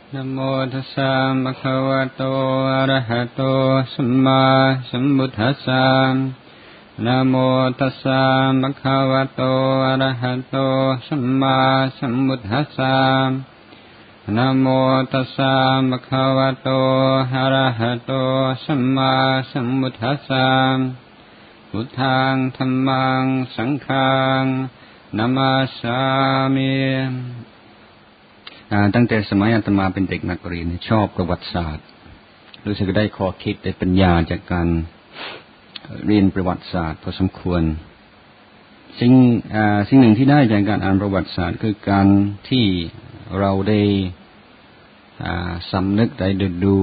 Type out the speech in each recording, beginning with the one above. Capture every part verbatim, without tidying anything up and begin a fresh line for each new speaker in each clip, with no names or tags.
นะโมตัสสะภะคะวะโตอะระหะโตสัมมาสัมพุทธัสสะนะโมตัสสะภะคะวะโตอะระหะโตสัมมาสัมพุทธัสสะนะโมตัสสะภะคะวะโตอะระหะโตสัมมาสัมพุทธัสสะพุทธังธัมมังสังฆังนะมาสสามิตั้งแต่สมัยอาตมาเป็นเด็กนักเรียนชอบประวัติศาสตร์รู้สึกได้ข้อคิดได้ปัญญาจากการเรียนประวัติศาสตร์พอสมควรสิ่งสิ่งหนึ่งที่ได้จากการอ่านประวัติศาสตร์คือการที่เราได้สำนึกได้ดู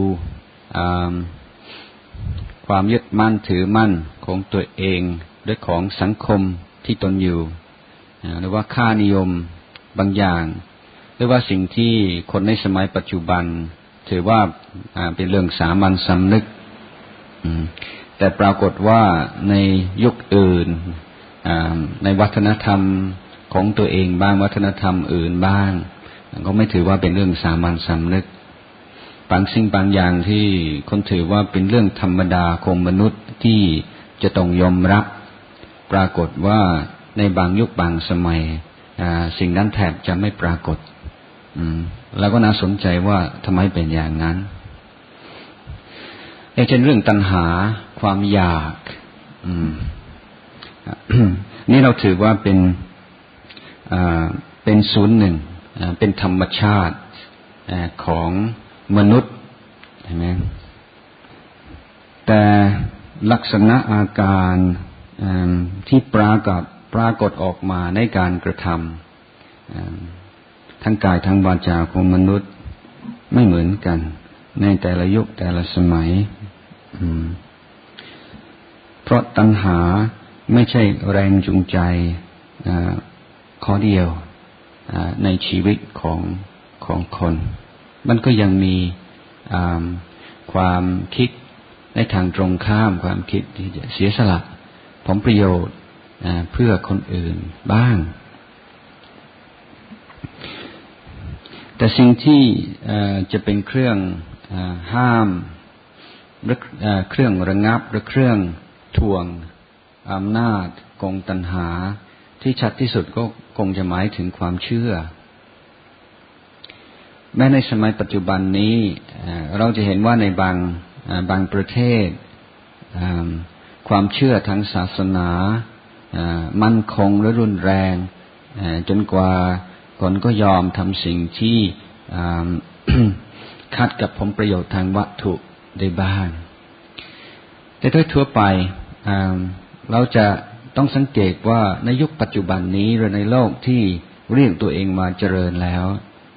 ความยึดมั่นถือมั่นของตัวเองหรือของสังคมที่ตนอยู่หรือว่าค่านิยมบางอย่างหรือว่าสิ่งที่คนในสมัยปัจจุบันถือว่าเป็นเรื่องสามัญสำนึกแต่ปรากฏว่าในยุคอื่นในวัฒนธรรมของตัวเองบ้างวัฒนธรรมอื่นบ้างก็ไม่ถือว่าเป็นเรื่องสามัญสำนึกบางสิ่งบางอย่างที่คนถือว่าเป็นเรื่องธรรมดาของมนุษย์ที่จะต้องยอมรับปรากฏว่าในบางยุคบางสมัยสิ่งนั้นแทบจะไม่ปรากฏแล้วก็น่าสนใจว่าทำไมเป็นอย่างนั้นอย่างเช่นเรื่องตัณหาความอยากนี่เราถือว่าเป็นเป็นศูนย์หนึ่งเป็นธรรมชาติของมนุษย์ใช่ไหมแต่ลักษณะอาการที่ปรากฏปรากฏออกมาในการกระทำทั้งกายทั้งวาจาของมนุษย์ไม่เหมือนกันในแต่ละยุคแต่ละสมัยเพราะตัณหาไม่ใช่แรงจูงใจข้อเดียวในชีวิตของของคนมันก็ยังมีความคิดในทางตรงข้ามความคิดที่จะเสียสละผลประโยชน์เพื่อคนอื่นบ้างแต่สิ่งที่จะเป็นเครื่องห้ามหรือเครื่องระงับหรือเครื่องทวงอำนาจกองตัณหาที่ชัดที่สุดก็คงจะหมายถึงความเชื่อแม้ในสมัยปัจจุบันนี้เราจะเห็นว่าในบางบางประเทศความเชื่อทางศาสนามั่นคงและรุนแรงจนกว่าคนก็ยอมทำสิ่งที่ขัดกับผลประโยชน์ทางวัตถุได้บ้างแต่โดยทั่วไปเราจะต้องสังเกตว่าในยุคปัจจุบันนี้หรือในโลกที่เรียกตัวเองมาเจริญแล้ว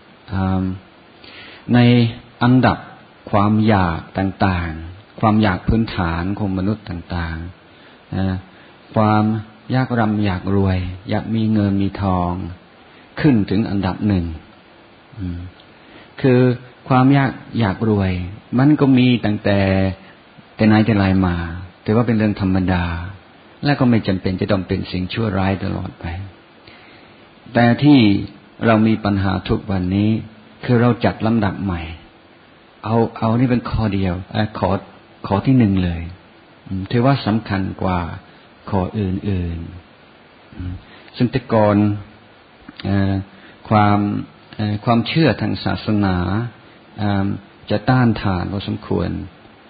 ในอันดับความอยากต่างๆความอยากพื้นฐานของมนุษย์ต่างๆความอยากร่ำอยากรวยอยากมีเงินมีทองขึ้นถึงอันดับหนึ่งคือความอยากอยากรวยมันก็มีตั้งแต่แต่ไหนแต่ไรมาแต่ว่าเป็นเรื่องธรรมดาและก็ไม่จำเป็นจะต้องเป็นสิ่งชั่วร้ายตลอดไปแต่ที่เรามีปัญหาทุกวันนี้คือเราจัดลำดับใหม่เอาเอานี่เป็นข้อเดียวขอขอที่หนึ่งเลยถือว่าสำคัญกว่าข้ออื่นๆซึ่งแต่ก่อนความความเชื่อทางศาสนาจะต้านทานพอสมควร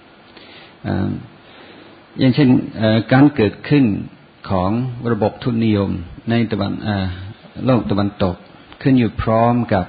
อย่างเช่นการเกิดขึ้นของระบบทุนนิยมในตะวันโลกตะวันตกขึ้นอยู่พร้อมกับ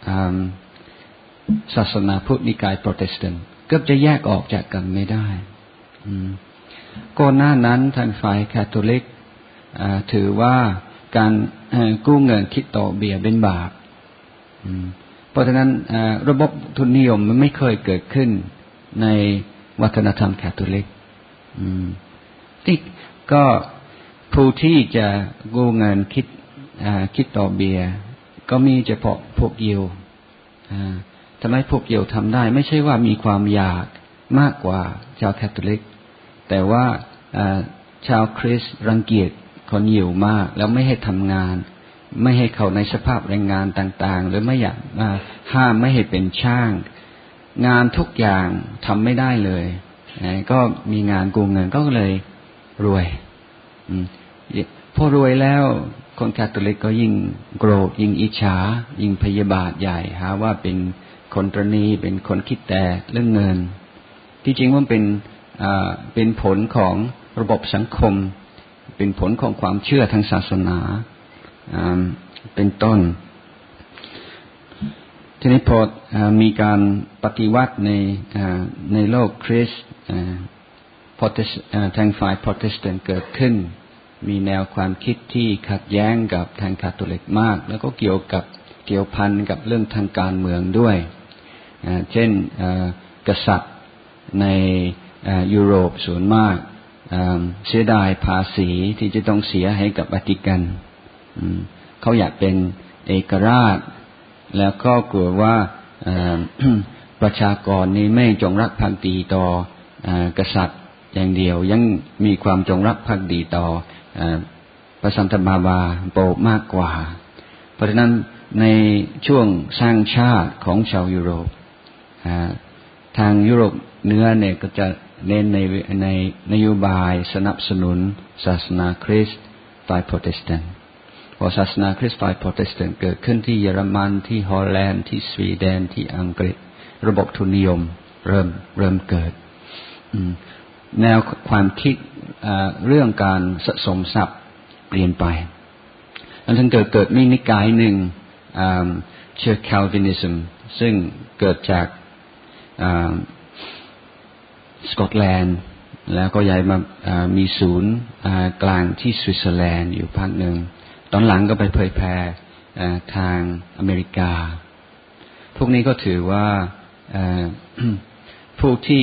ศาสนาพุทธนิกายโปรเตสแตนต์ก็จะแยกออกจากกันไม่ได้ก่อนหน้านั้นทางฝ่ายคาทอลิกถือว่าการกู้เงินคิดต่อเบี้ยเป็นบาปเพราะฉะนั้นระบบทุนนิยมมันไม่เคยเกิดขึ้นในวัฒนธรรมคาทอลิกที่ก็ผู้ที่จะกู้เงินคิดคิดต่อเบี้ยก็มีเฉพาะพวกยิวทำไมพวกยิวทำได้ไม่ใช่ว่ามีความอยากมากกว่าชาวคาทอลิกแต่ว่าชาวคริสต์รังเกียจคนยิวมากแล้วไม่ให้ทำงานไม่ให้เขาในสภาพแรงงานต่างๆหรือไม่อยากห้ามไม่ให้เป็นช่างงานทุกอย่างทำไม่ได้เลยก็มีงานกู้เงินก็เลยรวยพอรวยแล้วคนคาทอลิกก็ยิ่งโกรธยิ่งอิจฉายิ่งพยาบาทใหญ่หาว่าเป็นคนตระหนี่เป็นคนคิดแต่เรื่องเงินที่จริงว่าเป็นเป็นผลของระบบสังคมเป็นผลของความเชื่อทางศาสนาเป็นต้นทีนี้พอมีการปฏิวัติในในโลกคริสต์ทางฝ่ายโปรเตสแตนต์เกิดขึ้นมีแนวความคิดที่ขัดแย้งกับทางคาทอลิกมากแล้วก็เกี่ยวกับเกี่ยวพันกับเรื่องทางการเมืองด้วยเช่นกษัตริย์ในยุโรปส่วนมากเสียดายภาษีที่จะต้องเสียให้กับวัติกันเขาอยากเป็นเอกราชแล้วก็กลัวว่าประชากรนี้ไม่จงรักภักดีต่อกษัตริย์อย่างเดียวยังมีความจงรักภักดีต่อพระสันตะบาบาโปมากกว่าเพราะฉะนั้นในช่วงสร้างชาติของชาวยุโรปทางยุโรปเหนือเนี่ยก็จะเน้นในในนโยบายสนับสนุนศาสนาคริสต์ฝ่ายโปรเตสแตนต์พอศาสนาคริสต์ฝ่ายโปรเตสแตนต์เกิดขึ้นที่เยอรมันที่ฮอลแลนด์ที่สวีเดนที่อังกฤษระบบทุนนิยมเริ่มเริ่มเกิดแนวความคิดเรื่องการสะสมทรัพย์เปลี่ยนไปแล้วถึงเกิดเกิดมีนิกายหนึ่งเชื่อแคลวินิซึมซึ่งเกิดจากสกอตแลนด์แล้วก็ย้ายมามีศูนย์กลางที่สวิตเซอร์แลนด์อยู่พักหนึ่งตอนหลังก็ไปเผยแพร่ทางอเมริกาพวกนี้ก็ถือว่าผู้ที่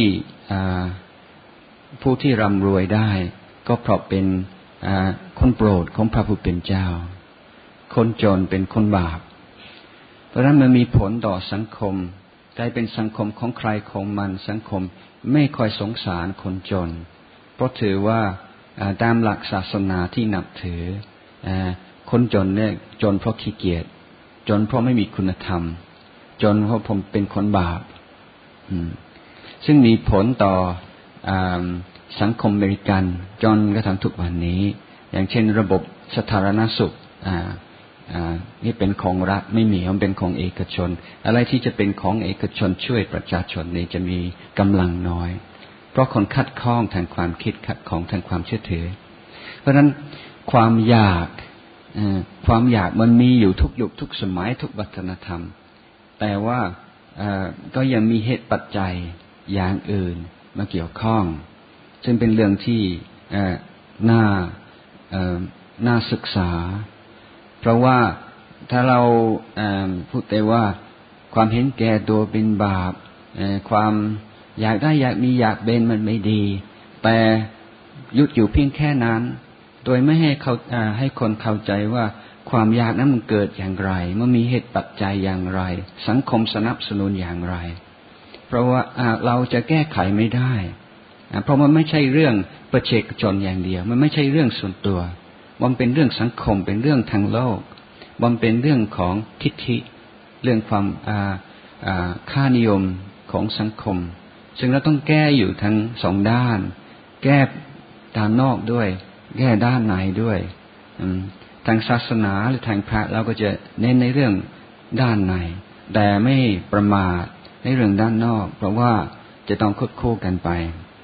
ผู้ที่ร่ำรวยได้ก็เพราะเป็นคนโปรดของพระผู้เป็นเจ้าคนจนเป็นคนบาปเพราะฉะนั้นมันมีผลต่อสังคมกลายเป็นสังคมของใครของมันสังคมไม่ค่อยสงสารคนจนเพราะถือว่าตามหลักศาสนาที่นับถือคนจนเนี่ยจนเพราะขี้เกียจจนเพราะไม่มีคุณธรรมจนเพราะผมเป็นคนบาปซึ่งมีผลต่อสังคมอเมริกันจนกระทั่งทุกวันนี้อย่างเช่นระบบสาธารณสุขนี่เป็นของรัฐไม่มีมันเป็นของเอกชนอะไรที่จะเป็นของเอกชนช่วยประชาชนนี่จะมีกำลังน้อยเพราะคนคัดค้องทางความคิดขัดของทางความเชื่อถือเพราะฉะนั้นความอยากความอยากมันมีอยู่ทุกยุคทุกสมัยทุกวัฒนธรรมแต่ว่าก็ยังมีเหตุปัจจัยอย่างอื่นมาเกี่ยวข้องซึ่งเป็นเรื่องที่น่าน่าศึกษาเพราะว่าถ้าเราพูดแต่ว่าความเห็นแก่ตัวเป็นบาปความอยากได้อยากมีอยากเป็นมันไม่ดีแต่หยุดอยู่เพียงแค่นั้นโดยไม่ให้เขาให้คนเข้าใจว่าความอยากนั้นมันเกิดอย่างไรมันมีเหตุปัจจัยอย่างไรสังคมสนับสนุนอย่างไรเพราะว่าเราจะแก้ไขไม่ได้เพราะมันไม่ใช่เรื่องประชาชนอย่างเดียวมันไม่ใช่เรื่องส่วนตัวมันเป็นเรื่องสังคมเป็นเรื่องทางโลกมันเป็นเรื่องของทิฏฐิเรื่องความค่านิยมของสังคมซึ่งเราต้องแก้อยู่ทั้งสองด้านแก้ด้านนอกด้วยแก้ด้านในด้วยทางศาสนาหรือทางพระเราก็จะเน้นในเรื่องด้านในแต่ไม่ประมาทในเรื่องด้านนอกเพราะว่าจะต้องควบคู่กันไป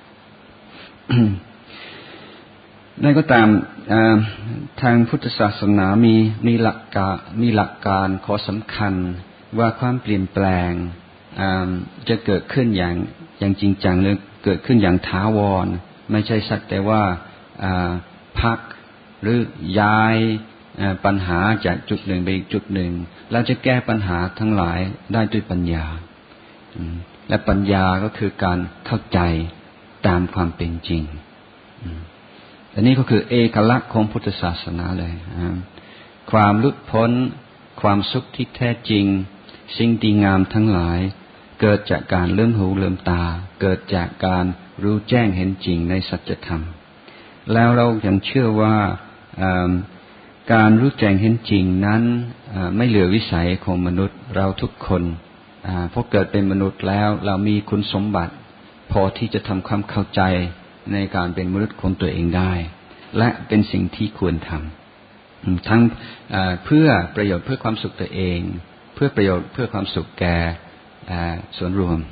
นั่นก็ตามทางพุทธศาสนามีมีหลักการมีหลักการข้อสำคัญว่าความเปลี่ยนแปลงจะเกิดขึ้นอย่างอย่างจริงจังหรือเกิดขึ้นอย่างถาวรไม่ใช่สักแต่ว่าพักหรือย้ายปัญหาจากจุดหนึ่งไปอีกจุดหนึ่งแล้วจะแก้ปัญหาทั้งหลายได้ด้วยปัญญาและปัญญาก็คือการเข้าใจตามความเป็นจริงอันนี้ก็คือเอกลักษณ์ของพุทธศาสนาเลยความหลุดพ้นความสุขที่แท้จริงสิ่งดีงามทั้งหลายเกิดจากการเลื่อมหูเลื่อมตาเกิดจากการรู้แจ้งเห็นจริงในสัจธรรมแล้วเรายังเชื่อว่าการรู้แจ้งเห็นจริงนั้นไม่เหลือวิสัยของมนุษย์เราทุกคนเพราะเกิดเป็นมนุษย์แล้วเรามีคุณสมบัติพอที่จะทำความเข้าใจในการเป็นมนุษย์ของตัวเองได้และเป็นสิ่งที่ควรทำทั้งเพื่อประโยชน์เพื่อความสุขตัวเองเพื่อประโยชน์เพื่อความสุขแก่ส่วนรวม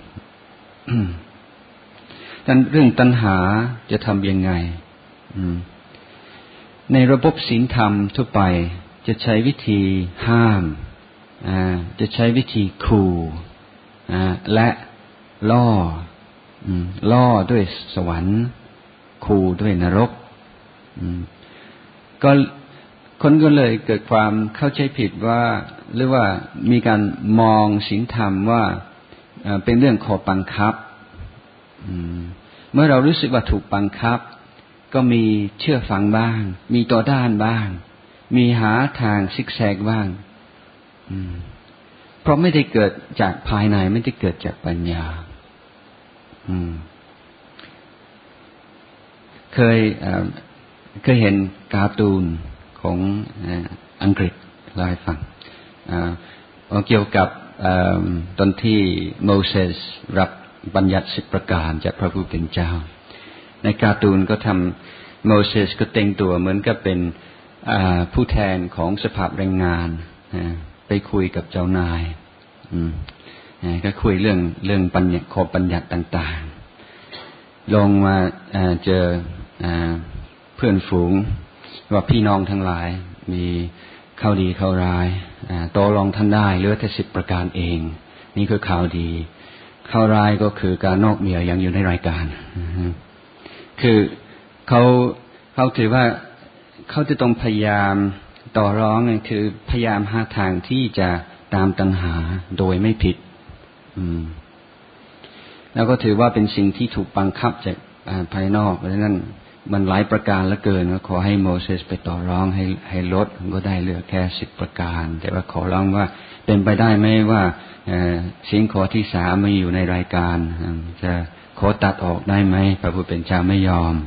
ดังนั้นเรื่องตัณหาจะทำยังไงในระบบศีลธรรมทั่วไปจะใช้วิธีห้ามจะใช้วิธีขู่และล่อล่อด้วยสวรรค์ขู่ด้วยนรกก็คนก็เลยเกิดความเข้าใจผิดว่าหรือว่ามีการมองศีลธรรมว่าเป็นเรื่องขอบังคับเมื่อเรารู้สึกว่าถูกบังคับก็มีเชื่อฟังบ้างมีต่อด้านบ้างมีหาทางซิกแซกบ้างเพราะไม่ได้เกิดจากภายในไม่ได้เกิดจากปัญญาเคยเคยเห็นการ์ตูนของอังกฤษเล่าให้ฟังเกี่ยวกับตอนที่โมเสสรับบัญญัติสิบประการจากพระผู้เป็นเจ้าในการ์ตูนก็ทำโมเสสก็แต่งตัวเหมือนกับเป็นผู้แทนของสภาพแรงงานไปคุยกับเจ้านายก็คุยเรื่องเรื่องปัญญาข้อบัญญัติต่างๆลงมาเจอเพื่อนฝูงว่าพี่น้องทั้งหลายมีข่าวดีข่าวร้ายตกลงท่านได้เหลือแต่สิบประการเองนี่คือข่าวดีข่าวร้ายก็คือการนอกเมียยังอยู่ในรายการคือเขาเขาถือว่าเขาจะต้องพยายามต่อร้องคือพยายามหาทางที่จะตามตัณหาโดยไม่ผิดแล้วก็ถือว่าเป็นสิ่งที่ถูกบังคับจากภายนอกเพราะฉะนั้นมันหลายประการเหลือเกินก็ขอให้โมเสสไปต่อร้องให้ให้ลดก็ได้เหลือแค่สิบประการแต่ว่าขอร้องว่าเป็นไปได้ไหมว่าสิ่งข้อที่สามมาอยู่ในรายการจะขอตัดออกได้ไหมพระผู้เป็นเจ้าไม่ยอม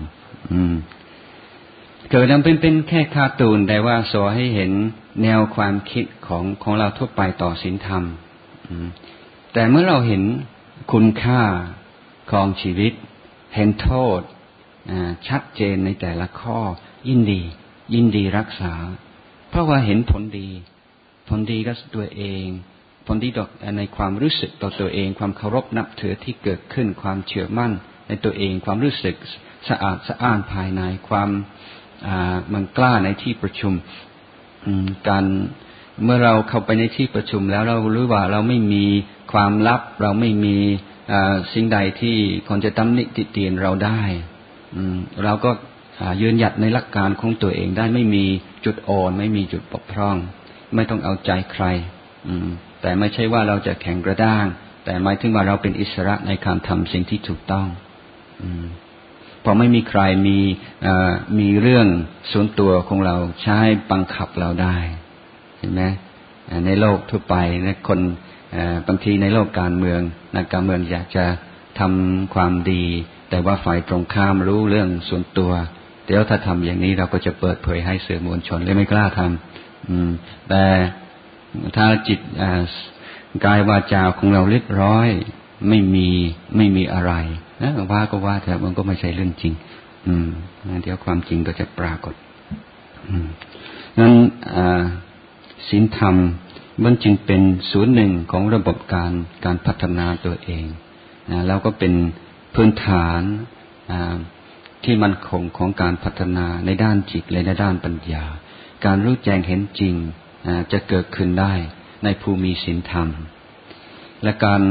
เกิดนั้นเป็นเป็นแค่การ์ตูนแต่ว่าสอนให้เห็นแนวความคิดของของเราทั่วไปต่อศีลธรรมแต่เมื่อเราเห็นคุณค่าของชีวิตเห็นโทษชัดเจนในแต่ละข้อยินดียินดีรักษาเพราะว่าเห็นผลดีผลดีกับตัวเองผลดีต่อในความรู้สึกต่อตัวเองความเคารพนับถือที่เกิดขึ้นความเชื่อมั่นในตัวเองความรู้สึกสะอาดสะอ้านภายในความมันกล้าในที่ประชุมการเมื่อเราเข้าไปในที่ประชุมแล้วเรารู้ว่าเราไม่มีความลับเราไม่มีสิ่งใดที่คนจะตำหนิติเตียนเราได้เราก็ยืนหยัดในหลักการของตัวเองได้ไม่มีจุดอ่อนไม่มีจุดบกพร่องไม่ต้องเอาใจใครแต่ไม่ใช่ว่าเราจะแข็งกระด้างแต่หมายถึงว่าเราเป็นอิสระในการทำสิ่งที่ถูกต้องพอไม่มีใครมีมีเรื่องส่วนตัวของเราใช้บังคับเราได้เห็นไหมในโลกทั่วไปในคนบางทีในโลกการเมืองนักการเมืองอยากจะทำความดีแต่ว่าฝ่ายตรงข้ามรู้เรื่องส่วนตัวเดี๋ยวถ้าทำอย่างนี้เราก็จะเปิดเผยให้สื่อมวลชนเลยไม่กล้าทำแต่ถ้าจิตกายวาจาของเราเรียบร้อยไม่มีไม่มีอะไรนะว่าก็ว่าแต่มันก็ไม่ใช่เรื่องจริงเดี๋ยวความจริงก็จะปรากฏนั้นศีลธรรมมันจึงเป็นส่วนหนึ่งของระบบการการพัฒนาตัวเองแล้วก็เป็นพื้นฐานที่มั่นคงของการพัฒนาในด้านจิตและในด้านปัญญาการรู้แจ้งเห็นจริงจะเกิดขึ้นได้ในผู้มีศีลธรรมและการ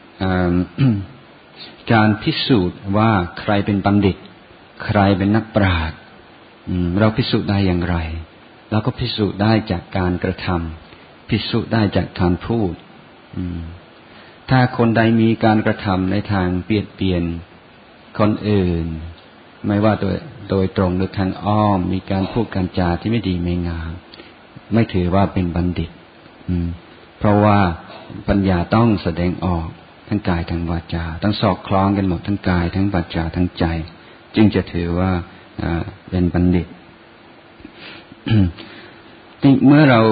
การพิสูจน์ว่าใครเป็นบัณฑิตใครเป็นนักปราชญ์เราพิสูจน์ได้อย่างไรเราก็พิสูจน์ได้จากการกระทำพิสูจน์ได้จากการพูดถ้าคนใดมีการกระทำในทางเบียดเบียนคนอื่นไม่ว่าโดยโดยตรงหรือทางอ้อมมีการพูดการจาที่ไม่ดีไม่งามไม่ถือว่าเป็นบัณฑิตเพราะว่าปัญญาต้องแสดงออกทั้งกายทั้งวาจาต้องสอดคล้องกันหมดทั้งกายทั้งวาจาทั้งใจจึงจะถือว่าเป็นบัณฑิตเมื่อเรา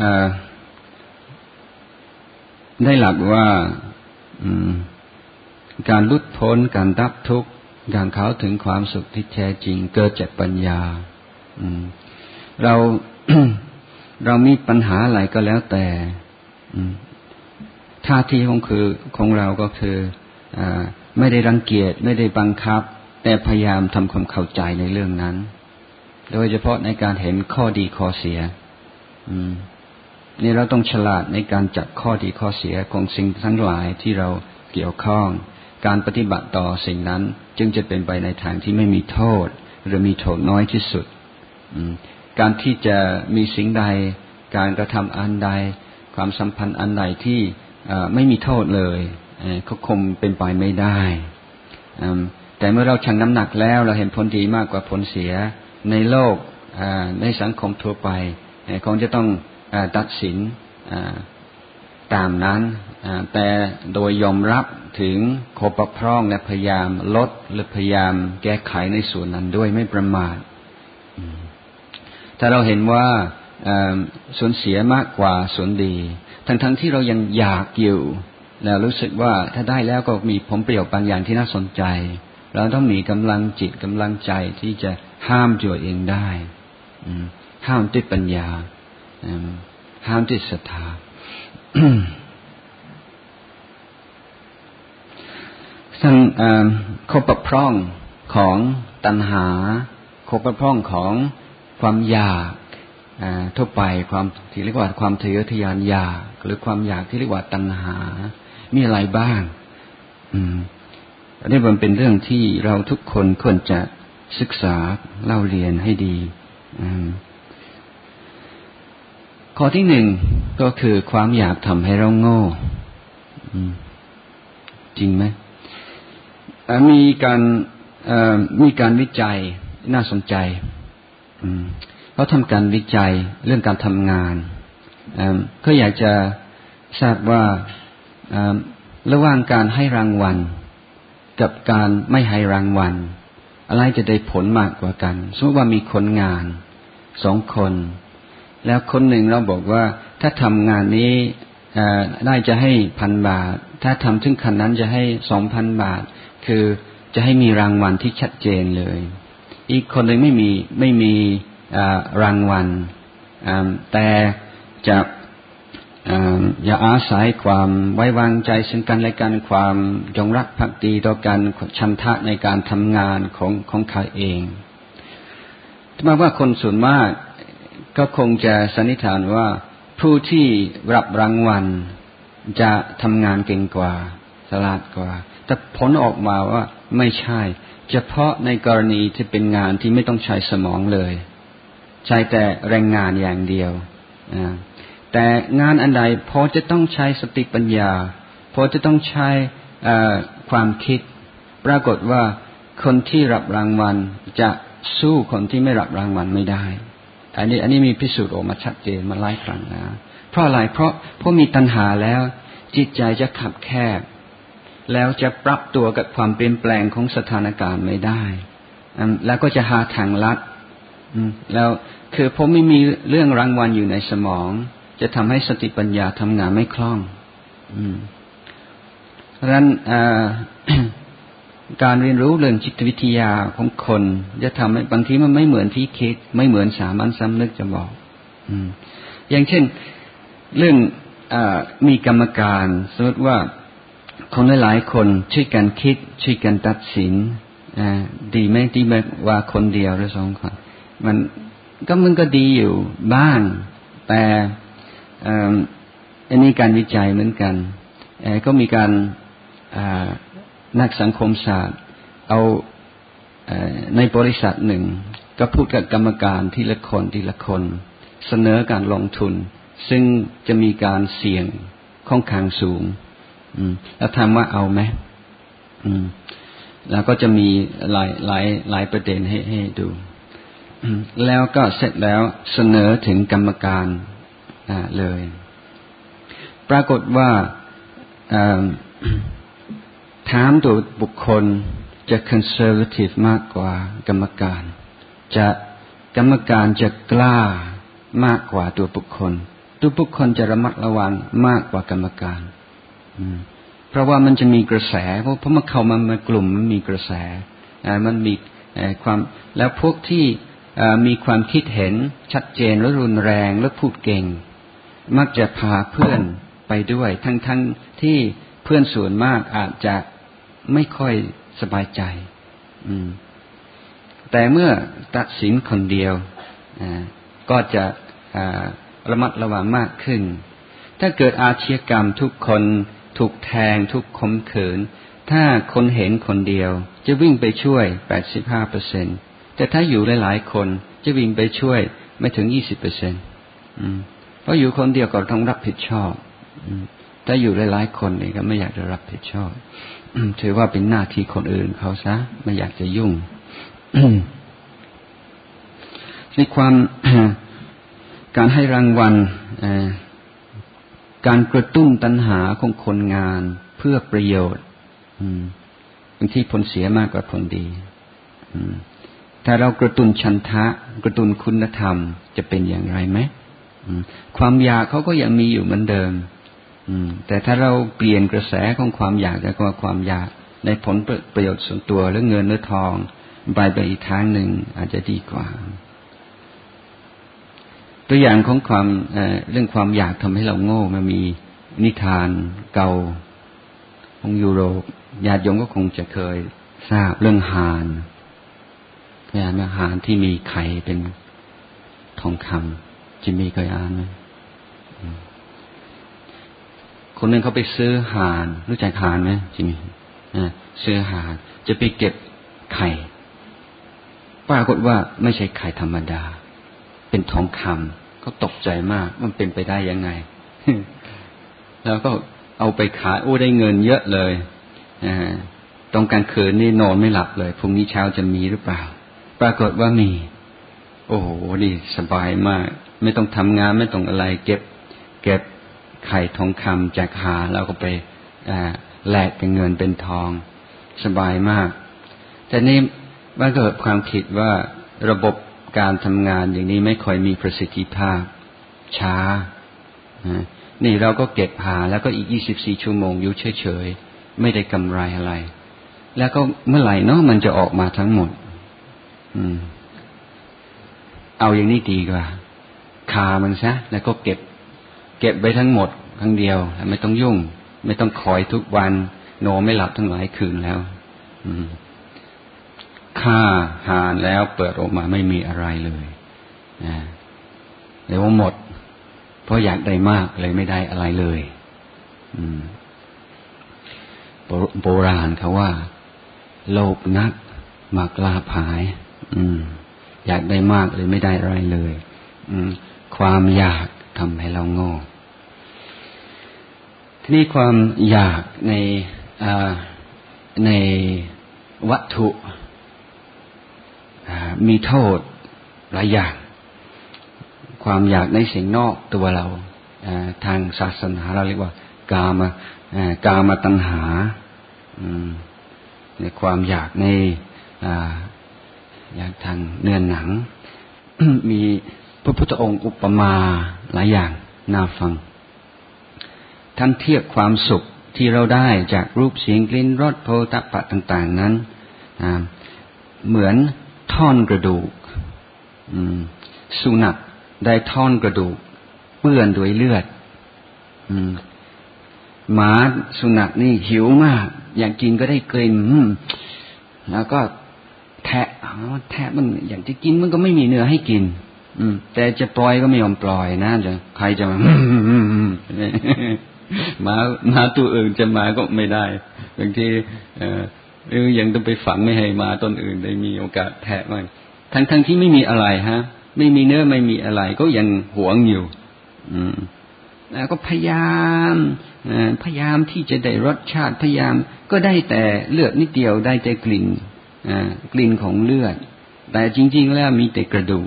ได้หลักว่าการหลุดพ้นการดับทุกข์การเข้าถึงความสุขที่แท้จริงเกิดจากปัญญาเรา เรามีปัญหาอะไรก็แล้วแต่ท่าทีของคือของเราก็คือไม่ได้รังเกียจไม่ได้บังคับแต่พยายามทำความเข้าใจในเรื่องนั้นโดยเฉพาะในการเห็นข้อดีข้อเสียนี่เราต้องฉลาดในการจับข้อดีข้อเสียของสิ่งทั้งหลายที่เราเกี่ยวข้องการปฏิบัติต่อสิ่งนั้นจึงจะเป็นไปในทางที่ไม่มีโทษหรือมีโทษน้อยที่สุดการที่จะมีสิ่งใดการกระทำอันใดความสัมพันธ์อันใดที่ไม่มีโทษเลยก็คงเป็นไปไม่ได้แต่เมื่อเราชั่งน้ำหนักแล้วเราเห็นผลดีมากกว่าผลเสียในโลกในสังคมทั่วไปคงจะต้องตัดสินตามนั้นแต่โดยยอมรับถึงข้อบกพร่องและพยายามลดหรือพยายามแก้ไขในส่วนนั้นด้วยไม่ประมาทถ้าเราเห็นว่าส่วนเสียมากกว่าส่วนดีทั้งๆที่เรายังอยากอยู่แล้วรู้สึกว่าถ้าได้แล้วก็มีผลประโยชน์บางอย่างที่น่าสนใจเราต้องมีกำลังจิตกำลังใจที่จะห้ามตัวเองได้ห้ามด้วยปัญญาห้ามด้วยศรัทธา ซึ่งข้อบกพร่องของตัณหาข้อบกพร่องของความอยากทั่วไปความที่เรียกว่าความทะเยอทะยานอยากหรือความอยากที่เรียกว่าตัณหามีอะไรบ้างอันนี้มันเป็นเรื่องที่เราทุกคนควรจะศึกษาเล่าเรียนให้ดีข้อที่หนึ่งก็คือความอยากทำให้เราโง่จริงไหมมีการมีการวิจัยน่าสนใจเขาทำการวิจัยเรื่องการทำงานก็อยากจะทราบว่าระหว่างการให้รางวัลกับการไม่ให้รางวัลอะไรจะได้ผลมากกว่ากันสมมติว่ามีคนงานสองคนแล้วคนหนึ่งเราบอกว่าถ้าทำงานนี้ได้จะให้พันบาทถ้าทำถึงขนาดนั้นจะให้สองพันบาทคือจะให้มีรางวัลที่ชัดเจนเลยอีกคนหนึ่งไม่มีไม่มีรางวัลแต่จะอย่าอาศัยความไว้วางใจซึ่งกันและกันความจงรักภักดีต่อกันฉันทะในการทำงานของของเขาเองถ้าว่าคนส่วนมากก็คงจะสันนิษฐานว่าผู้ที่รับรางวัลจะทำงานเก่งกว่าฉลาดกว่าแต่ผลออกมาว่าไม่ใช่เฉพาะในกรณีที่เป็นงานที่ไม่ต้องใช้สมองเลยใช้แต่แรงงานอย่างเดียวแต่งานอันใดพอจะต้องใช้สติปัญญาพอจะต้องใช้ความคิดปรากฏว่าคนที่รับรางวัลจะสู้คนที่ไม่รับรางวัลไม่ได้อันนี้อันนี้มีพิสูจน์ออกมาชัดเจนมาหลายครั้งนะเพราะอะไรเพราะเพราะมีตัณหาแล้วจิตใจจะขับแคบแล้วจะปรับตัวกับความเปลี่ยนแปลงของสถานการณ์ไม่ได้แล้วก็จะหาทางลัดแล้วคือผมไม่มีเรื่องรางวัลอยู่ในสมองจะทำให้สติปัญญาทำงานไม่คล่องเพราะฉะนั้นการเรียนรู้เรื่องจิตวิทยาของคนจะทำให้บางทีมันไม่เหมือนที่คิดไม่เหมือนสามัญสำนึกจะบอกอย่างเช่นเรื่องมีกรรมการสมมติว่าคนหลายๆคนช่วยกันคิดช่วยกันตัดสินดีไหมดีไหมว่าคนเดียวหรือสองคนมันก็มันก็ดีอยู่บ้างแต่อันนี้การวิจัยเหมือนกันก็มีการนักสังคมศาสตร์เอาในบริษัทหนึ่งก็พูดกับกรรมการทีละคนทีละคนเสนอการลงทุนซึ่งจะมีการเสี่ยงค่อนข้างสูงแล้วถามว่าเอาไหมแล้วก็จะมีหลายหลายหลายประเด็นให้ให้ดูแล้วก็เสร็จแล้วเสนอถึงกรรมการเลยปรากฏว่าถามตัวบุคคลจะ conservative มากกว่ากรรมการจะกรรมการจะกล้ามากกว่าตัวบุคคลตัวบุคคลจะระมัดระวังมากกว่ากรรมการเพราะว่ามันจะมีกระแสเพราะเพราะมันเข้ามามากลุ่มมันมีกระแสมันมีความแล้วพวกที่มีความคิดเห็นชัดเจนและรุนแรงและพูดเก่งมักจะพาเพื่อนไปด้วยทั้งทั้งที่เพื่อนส่วนมากอาจจะไม่ค่อยสบายใจแต่เมื่อตัดสินคนเดียวก็จะระมัดระวังมากขึ้นถ้าเกิดอาชญากรรมทุกคนถูกแทงทุกข่มขืนถ้าคนเห็นคนเดียวจะวิ่งไปช่วย แปดสิบห้าเปอร์เซ็นต์ แต่ถ้าอยู่หลายๆคนจะวิ่งไปช่วยไม่ถึง ยี่สิบเปอร์เซ็นต์ อืมเพราะอยู่คนเดียวก็ต้องรับผิดชอบอืมถ้าอยู่หลายๆคนนี่ก็ไม่อยากจะรับผิดชอบถือว่าเป็นหน้าที่คนอื่นเขาซะไม่อยากจะยุ่งในความการให้รางวัลการกระตุ้นตัณหาของคนงานเพื่อประโยชน์บางทีผลเสียมากกว่าผลดีถ้าเรากระตุ้นฉันทะกระตุ้นคุณธรรมจะเป็นอย่างไรไหมความอยากเขาก็ยังมีอยู่เหมือนเดิมแต่ถ้าเราเปลี่ยนกระแสของความอยากจากความอยากในผลประโยชน์ส่วนตัวหรือเงินหรือทองไปไปอีกทางหนึ่งอาจจะดีกว่าตัวอย่างของความ เ, เรื่องความอยากทำให้เราโง่มันมีนิทานเก่าของยุโรปญาติโยมก็คงจะเคยทราบเรื่องห่านเนี่ยนะห่านที่มีไข่เป็นทองคำจิมมี่เคยอ่านไหมคนหนึ่งเขาไปซื้อห่านรู้จักห่านไหมจิมมี่ซื้อห่านจะไปเก็บไข่ปรากฏว่าไม่ใช่ไข่ธรรมดาเป็นทองคำเขาตกใจมากมันเป็นไปได้ยังไง แล้วก็เอาไปขายโอ้ได้เงินเยอะเลยตรงกลางคืนนี่นอนไม่หลับเลยพรุ่งนี้เช้าจะมีหรือเปล่าปรากฏว่ามีโอ้โหดีสบายมากไม่ต้องทำงานไม่ต้องอะไรเก็บเก็บไข่ทองคำจากหาแล้วก็ไปแลกเป็นเงินเป็นทองสบายมากแต่นี่มันเกิดความคิดว่าระบบการทำงานอย่างนี้ไม่ค่อยมีประสิทธิภาพช้านี่เราก็เก็บหาแล้วก็อีกยี่สิบสี่ชั่วโมงอยู่เฉยๆไม่ได้กำไรอะไรแล้วก็เมื่อไหร่เนาะมันจะออกมาทั้งหมดอืมเอาอย่างนี้ดีกว่าคามันซะแล้วก็เก็บเก็บไว้ทั้งหมดครั้งเดียวไม่ต้องยุ่งไม่ต้องคอยทุกวันนอนไม่หลับทั้งหลายคืนแล้วอืมฆ่าหานแล้วเปิดออกมาไม่มีอะไรเลยนะเรียกว่าหมดเพราะอยากได้มากเลยไม่ได้อะไรเลยอืมโบราณเขาว่าโลภนักมักลาภหายอืมอยากได้มากเลยไม่ได้อะไรเลยอืมความอยากทำให้เราโง่ทีนี้ความอยากในอ่าในวัตถุมีโทษหลายอย่างความอยากในสิ่งนอกตัวเราทางศาสนาเราเรียกว่ากามกามตัณหาในความอยากในอยากทางเนื้อหนัง มีพระพุทธองค์อุปมาหลายอย่างน่าฟังท่านเทียบความสุขที่เราได้จากรูปเสียงกลิ่นรสโผฏฐัพพะต่างๆนั้นเหมือนท่อนกระดูกสุนัขได้ท่อนกระดูกเปื้อนด้วยเลือดหมาสุนัขนี่หิวมากอยากกินก็ได้กลิ่นแล้วก็แทะแทะมันอยากจะกินมันก็ไม่มีเนื้อให้กินแต่จะปล่อยก็ไม่ยอมปล่อยนะจะใครจะมาหมาหมาตัวอื่นจะมาก็ไม่ได้บางทีเออยังต้องไปฝังไม่ให้มาต้นอื่นได้มีโอกาสแทะมันทั้งทั้งที่ไม่มีอะไรฮะไม่มีเนื้อไม่มีอะไรก็ยังหวงอยู่อืมแล้วก็พยายามพยายามที่จะได้รสชาติพยายามก็ได้แต่เลือดนิดเดียวได้แต่กลิ่นกลิ่นของเลือดแต่จริงๆแล้วมีแต่กระดูก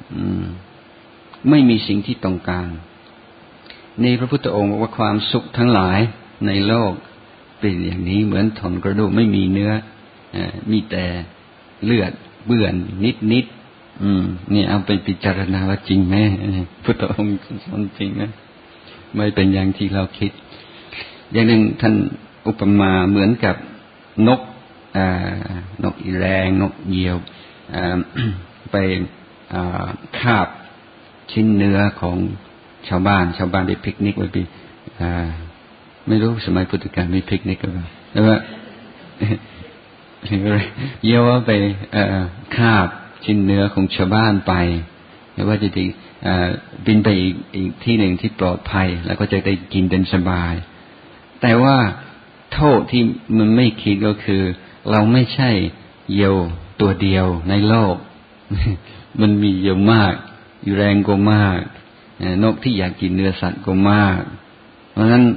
ไม่มีสิ่งที่ต้องการในพระพุทธองค์บอกว่าความสุขทั้งหลายในโลกเป็นอย่างนี้เหมือนท่อนกระดูกไม่มีเนื้อมีแต่เลือดเบื่อนนิดนิดอืมนี่เอาไปพิจารณาว่าจริงไหมพุทธองค์สอนจริงไหมไม่เป็นอย่างที่เราคิดอย่างหนึ่งท่านอุปมาเหมือนกับนกอ่านกอีแรงนกเหยี่ยวอ่า ไปอ่าคาบชิ้นเนื้อของชาวบ้านชาวบ้านไปปิกนิกไปปีอ่าไม่รู้สมัยพุทธกาลมีปิกนิกหรือเปล่าแต่ว่าเยี่ยวไปคาบชิ้นเนื้อของชาวบ้านไปไม่ว่าจะดีบินไปอีกอีกที่หนึ่งที่ปลอดภัยแล้วก็จะได้กินเป็นสบายแต่ว่าโทษที่มันไม่คิดก็คือเราไม่ใช่เหยี่ยวตัวเดียวในโลกมันมีเยอะมากอยู่แรงก็มากนกที่อยากกินเนื้อสัตว์ก็มากเพราะฉะนั้น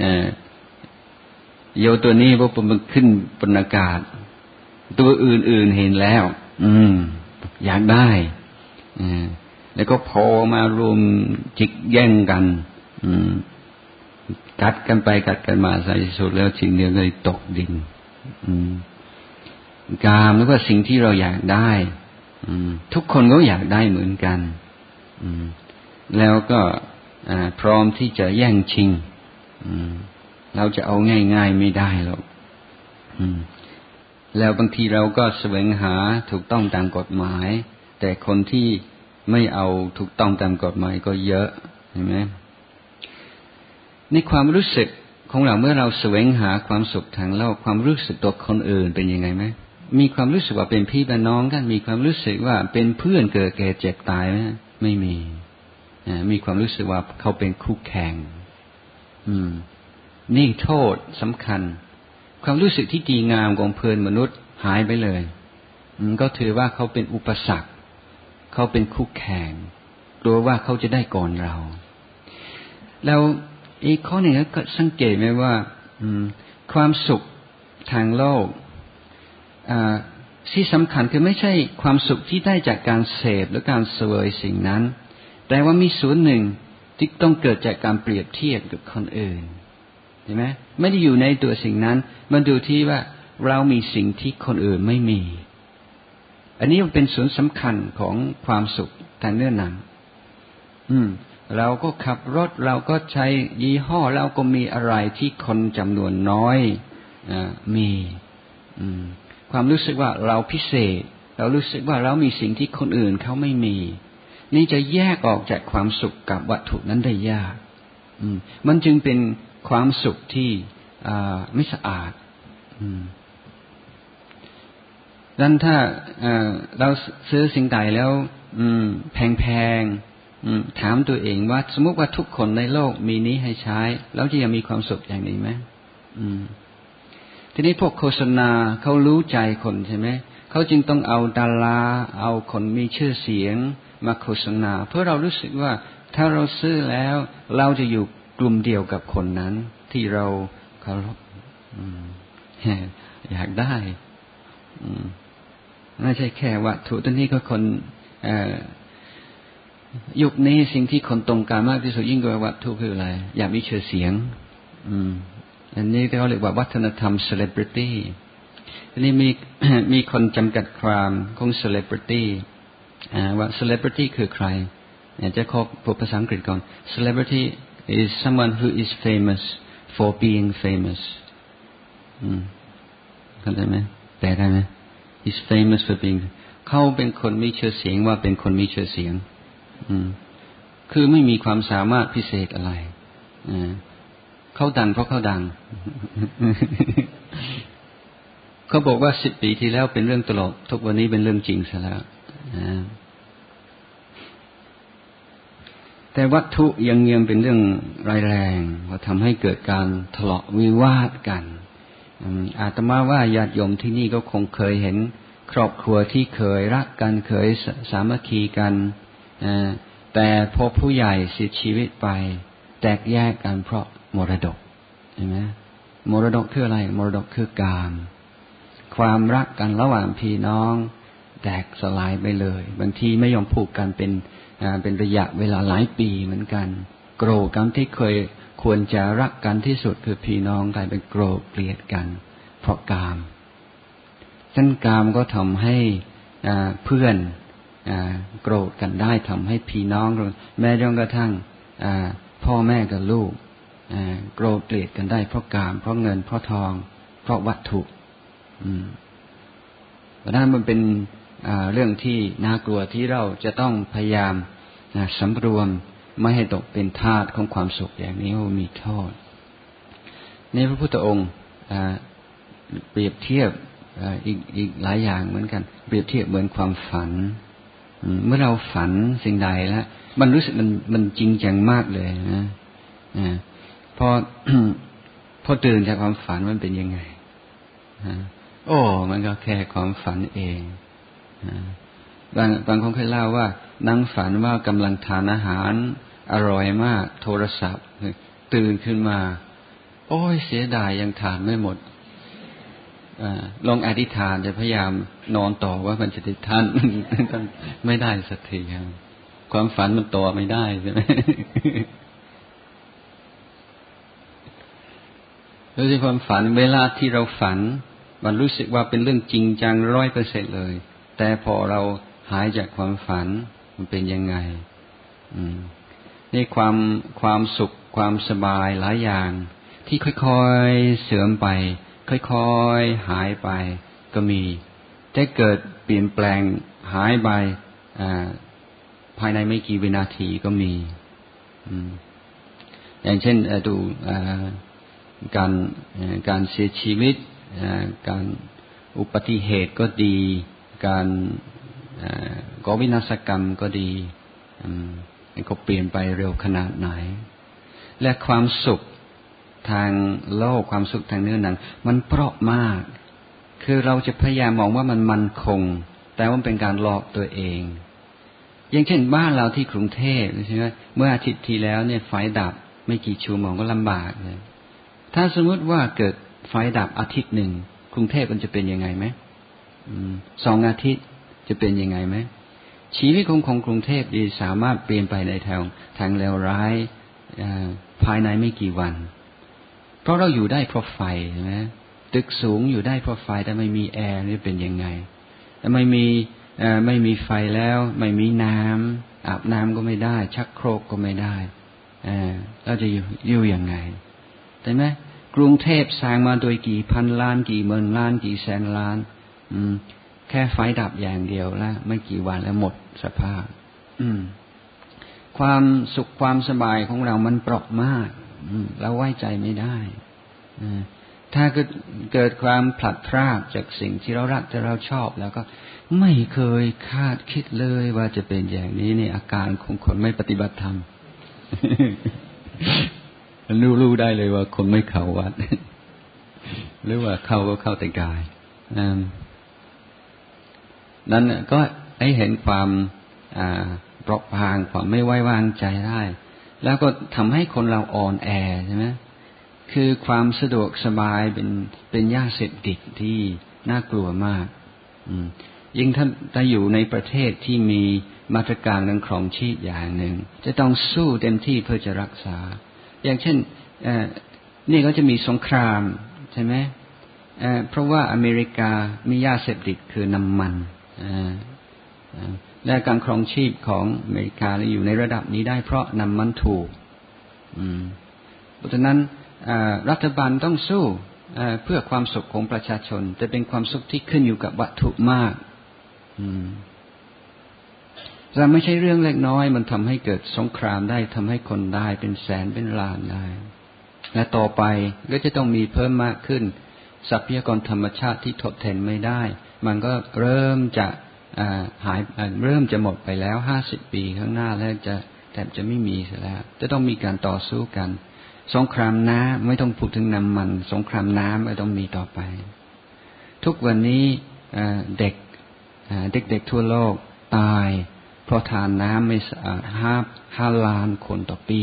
เหยี่ยวตัวนี้พอมันขึ้นบนอากาศตัวอื่นๆเห็นแล้วอืมอยากได้อืมแล้วก็พอมารวมจิกแย่งกันอืมกัดกันไปกัดกันมาใส่สุดแล้วชิ้นเนื้อเลยตกดินอืมกามหรือว่าสิ่งที่เราอยากได้อืมทุกคนก็อยากได้เหมือนกันอืมแล้วก็อ่าพร้อมที่จะแย่งชิงอืมเราจะเอาง่ายๆไม่ได้หรอกอืมแล้วบางทีเราก็แสวงหาถูกต้องตามกฎหมายแต่คนที่ไม่เอาถูกต้องตามกฎหมายก็เยอะเห็นไหมในความรู้สึกของเราเมื่อเราแสวงหาความสุขทางโลกความรู้สึกตัวคนอื่นเป็นยังไงไหมมีความรู้สึกว่าเป็นพี่เป็นน้องกันมีความรู้สึกว่าเป็นเพื่อนเกิดแก่เจ็บตายไหมไม่มีมีความรู้สึกว่าเขาเป็นคู่แข่งอืมนี่โทษสำคัญความรู้สึกที่ดีงามของเพื่อนมนุษย์หายไปเลยก็ถือว่าเขาเป็นอุปสรรคเขาเป็นคู่แข่งกลัวว่าเขาจะได้ก่อนเราแล้วอีกข้อหนึ่งก็สังเกตไหมว่าความสุขทางโลกที่สำคัญคือไม่ใช่ความสุขที่ได้จากการเสพหรือการเสวยสิ่งนั้นแต่ว่ามีส่วนหนึ่งที่ต้องเกิดจากการเปรียบเทียบกับคนอื่นเห็นไหมไม่ได้อยู่ในตัวสิ่งนั้นมันดูที่ว่าเรามีสิ่งที่คนอื่นไม่มีอันนี้มันเป็นส่วนสำคัญของความสุขทางเนื้อหนังอืมเราก็ขับรถเราก็ใช้ยี่ห้อเราก็มีอะไรที่คนจำนวนน้อยอ่ามีอืมความรู้สึกว่าเราพิเศษเรารู้สึกว่าเรามีสิ่งที่คนอื่นเขาไม่มีนี่จะแยกออกจากความสุขกับวัตถุนั้นได้ยากอืมมันจึงเป็นความสุขที่อ่าไม่สะอาดอืมดังนั้นถ้าเราซื้อสิ่งใดแล้วแพงๆถามตัวเองว่าสมมติว่าทุกคนในโลกมีนี้ให้ใช้แล้วจะยังมีความสุขอย่างนี้ไหมทีนี้พวกโฆษณาเขารู้ใจคนใช่ไหมเขาจึงต้องเอาดาราเอาคนมีชื่อเสียงมาโฆษณาเพื่อเรารู้สึกว่าถ้าเราซื้อแล้วเราจะอยู่กลุ่มเดียวกับคนนั้นที่เราเคารพอยากได้ไม่ใช่แค่วัตถุตัวนี้ก็คนยุคนี้สิ่งที่คนต้องการมากที่สุดยิ่งกว่าวัตถุคืออะไรอยากมีชื่อเสียงอืมอันนี้เขาเรียกว่าวัฒนธรรม celebrity อันนี้มี มีคนจำกัดความของ celebrity ว่า celebrity คือใครจะขอพูดภาษาอังกฤษก่อน celebrity is someone who is famous for being famous อืมเข้าใจไหมแปลได้ไหมHe's famous for being เขาเป็นคนมีชื่อเสียงว่าเป็นคนมีชื่อเสียงอืมคือไม่มีความสามารถพิเศษอะไรอ่าเขาดังเพราะเขาดัง เขาบอกว่าสิบปีที่แล้วเป็นเรื่องตลกทุกวันนี้เป็นเรื่องจริงซะแล้วแต่วัตถุยังยังเป็นเรื่องร้ายแรงว่าทำให้เกิดการทะเลาะวิวาทกันอาตมาว่าญาติโยมที่นี่ก็คงเคยเห็นครอบครัวที่เคยรักกันเคยสามัคคีกันแต่พอผู้ใหญ่เสียชีวิตไปแตกแยกกันเพราะมรดกเห็นไหมมรดกคืออะไรมรดกคือกามความรักกันระหว่างพี่น้องแตกสลายไปเลยบางทีไม่ยอมผูกกันเป็นเป็นระยะเวลาหลายปีเหมือนกันโกรธกันที่เคยควรจะรักกันที่สุดคือพี่น้องกลายเป็นโกรธเกลียดกันเพราะกามซึ่งกามก็ทำให้เพื่อนโกรธกันได้ทำให้พี่น้องแม้กระทั่งพ่อแม่กับลูกโกรธเกลียดกันได้เพราะกามเพราะเงินเพราะทองเพราะวัตถุเพราะนั้นมันเป็นเรื่องที่น่ากลัวที่เราจะต้องพยายามสำรวมไม่ให้ตกเป็นทาสของความสุขอย่างนี้ว่ามีโทษในพระพุทธองค์เปรียบเทียบอีกอีกหลายอย่างเหมือนกันเปรียบเทียบเหมือนความฝันเมื่อเราฝันสิ่งใดแล้วมันรู้สึกมันมันจริงจังมากเลยนะพอ พอตื่นจากความฝันมันเป็นยังไงโอ้มันก็แค่ความฝันเองบางบางคนเคยเล่าว่านั่งฝันว่ากำลังทานอาหารอร่อยมากโทรศัพท์ตื่นขึ้นมาโอ้ยเสียดายยังทานไม่หมดลองอธิษฐานจะพยายามนอนต่อว่ามันจะได้ทานไม่ได้สักทีครับความฝันมันต่อไม่ได้ใช่ไหมโดยเฉพาะความฝันเวลาที่เราฝันมันรู้สึกว่าเป็นเรื่องจริงจังร้อยเปอร์เซ็นต์เลยแต่พอเราหายจากความฝันมันเป็นยังไงนี่ความความสุขความสบายหลายอย่างที่ค่อยๆเสื่อมไปค่อยๆหายไปก็มีแต่เกิดเปลี่ยนแปลงหายไปภายในไม่กี่วินาทีก็มีอย่างเช่นดูการการเสียชีวิตการอุบัติเหตุก็ดีการก่อวินาศกรรมก็ดีก็เปลี่ยนไปเร็วขนาดไหนและความสุขทางโลกความสุขทางเนื้อหนังมันเปราะมากคือเราจะพยายามมองว่ามันมั่นคงแต่ว่าเป็นการหลอกตัวเองอย่างเช่นบ้านเราที่กรุงเทพใช่ไหมเมื่ออาทิตย์ที่แล้วเนี่ยไฟดับไม่กี่ชั่วโมงก็ลำบากเลยถ้าสมมติว่าเกิดไฟดับอาทิตย์หนึ่งกรุงเทพมันจะเป็นยังไงไหมสองอาทิตย์จะเป็นยังไงไหมชีวิตของของกรุงเทพดีสามารถเปลี่ยนไปในทางทางเลวร้ายภายในไม่กี่วันเพราะเราอยู่ได้เพราะไฟใช่ไหมตึกสูงอยู่ได้เพราะไฟแต่ไม่มีแอร์นี่เป็นยังไงแต่ไม่มีไม่มีไฟแล้วไม่มีน้ำอาบน้ำก็ไม่ได้ชักโครกก็ไม่ได้เราจะอยู่อยู่ยังไงใช่ไหมกรุงเทพสร้างมาโดยกี่พันล้านกี่หมื่นล้านกี่แสนล้านแค่ไฟดับอย่างเดียวแล้วไม่กี่วันแล้วหมดสภาพความสุขความสบายของเรามันเปราะมากเราไว้ใจไม่ได้ถ้าเกิดเกิดความผลัดพรากจากสิ่งที่เรารักที่เราชอบแล้วก็ไม่เคยคาดคิดเลยว่าจะเป็นอย่างนี้นี่อาการของคนไม่ปฏิบัติธรรมรู้รู้ได้เลยว่าคนไม่เข้าวัดหรือว่าเข้าก็เข้าแต่กายนั้นก็ให้เห็นความเปราะบางความไม่ไว้วางใจได้แล้วก็ทำให้คนเราอ่อนแอใช่ไหมคือความสะดวกสบายเป็นเป็นยาเสพติดที่น่ากลัวมากยิ่งถ้าถ้าอยู่ในประเทศที่มีมาตรการเรื่องครองชีพอย่างหนึ่งจะต้องสู้เต็มที่เพื่อจะรักษาอย่างเช่นนี่ก็จะมีสงครามใช่ไหมเพราะว่าอเมริกามียาเสพติดคือน้ำมันและการครองชีพของอเมริกาอยู่ในระดับนี้ได้เพราะน้ำมันถูกเพราะฉะนั้นรัฐบาลต้องสู้เพื่อความสุขของประชาชนแต่เป็นความสุขที่ขึ้นอยู่กับวัตถุมากแต่ไม่ใช่เรื่องเล็กน้อยมันทำให้เกิดสงครามได้ทำให้คนได้เป็นแสนเป็นล้านได้และต่อไปก็จะต้องมีเพิ่มมากขึ้นทรัพยากรธรรมชาติที่ทดแทนไม่ได้มันก็เริ่มจะหายเริ่มจะหมดไปแล้วห้าสิบปีข้างหน้าแล้วจะแทบจะไม่มีแล้วจะต้องมีการต่อสู้กันสงครามน้ำไม่ต้องพูดถึงน้ำมันสงครามน้ำไม่ต้องมีต่อไปทุกวันนี้เด็กเด็กๆทั่วโลกตายเพราะทานน้ำไม่สะอาดห้าห้าล้านคนต่อปี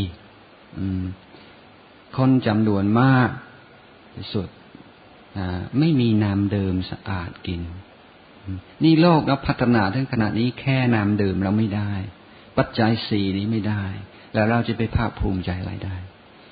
คนจำนวนมากที่สุดไม่มีน้ำดื่มสะอาดกินนี่โลกเราพัฒนาถึงขนาดนี้แค่น้ำดื่มเราไม่ได้ปัจจัยสี่นี้ไม่ได้แล้วเราจะไปภาคภูมิใจอะไรได้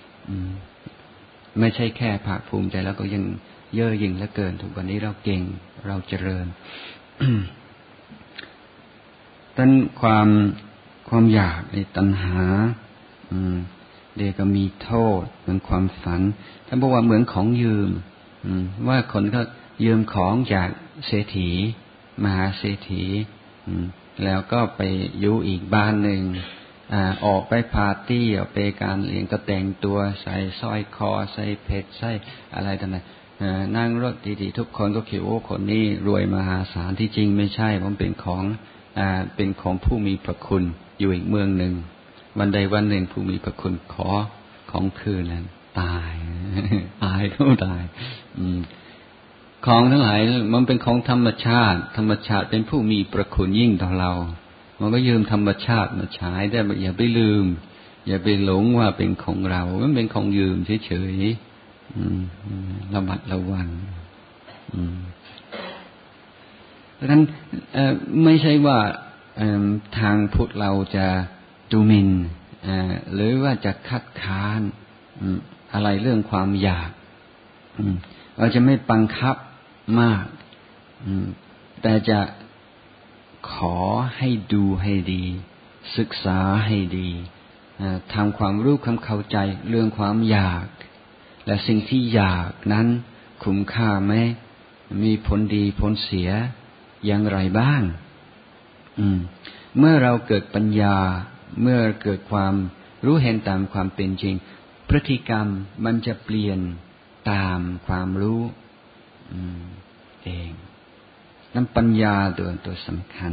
ไม่ใช่แค่ภาคภูมิใจแล้วก็ยังเย่อหยิ่งเหลือเกินทุกวันนี้เราเก่งเราเจริญ พดังนั้นความความอยากในตัณหาอืมเด็กก็มีโทษเหมือนความฝันท่านบอกว่าเหมือนของยืมว่าคนก็ยืมของจากเศรษฐีมหาเศรษฐีแล้วก็ไปอยู่อีกบ้านหนึ่งออกไปปาร์ตี้ออกไปการเลี้ยงก็แต่งตัวใส่สร้อยคอใส่เพชรใส่อะไรต่างๆนั่งรถดีๆทุกคนก็คิดโอ้คนนี้รวยมหาศาลที่จริงไม่ใช่ผมเป็นของเป็นของผู้มีพระคุณอยู่อีกเมืองหนึ่งวันใดวันหนึ่งผู้มีพระคุณขอของคืนนั้นตายตายก็ตายของทั้งหลายมันเป็นของธรรมชาติธรรมชาติเป็นผู้มีพระคุณยิ่งต่อเรามันก็ยืมธรรมชาติมาใช้แต่อย่าไปลืมอย่าไปหลงว่าเป็นของเรามันเป็นของยืมเฉยๆระมัดระวังเพราะฉะนั้นไม่ใช่ว่าทางพุทธเราจะดูหมิ่นหรือว่าจะคัดค้านอะไรเรื่องความอยากเราจะไม่บังคับมากแต่จะขอให้ดูให้ดีศึกษาให้ดีทำความรู้ความเข้าใจเรื่องความอยากและสิ่งที่อยากนั้นคุ้มค่าไหมมีผลดีผลเสียอย่างไรบ้างเมื่อเราเกิดปัญญาเมื่อเกิดความรู้เห็นตามความเป็นจริงพฤติกรรมมันจะเปลี่ยนตามความรู้เองนั่นปัญญาตัวตัวสำคัญ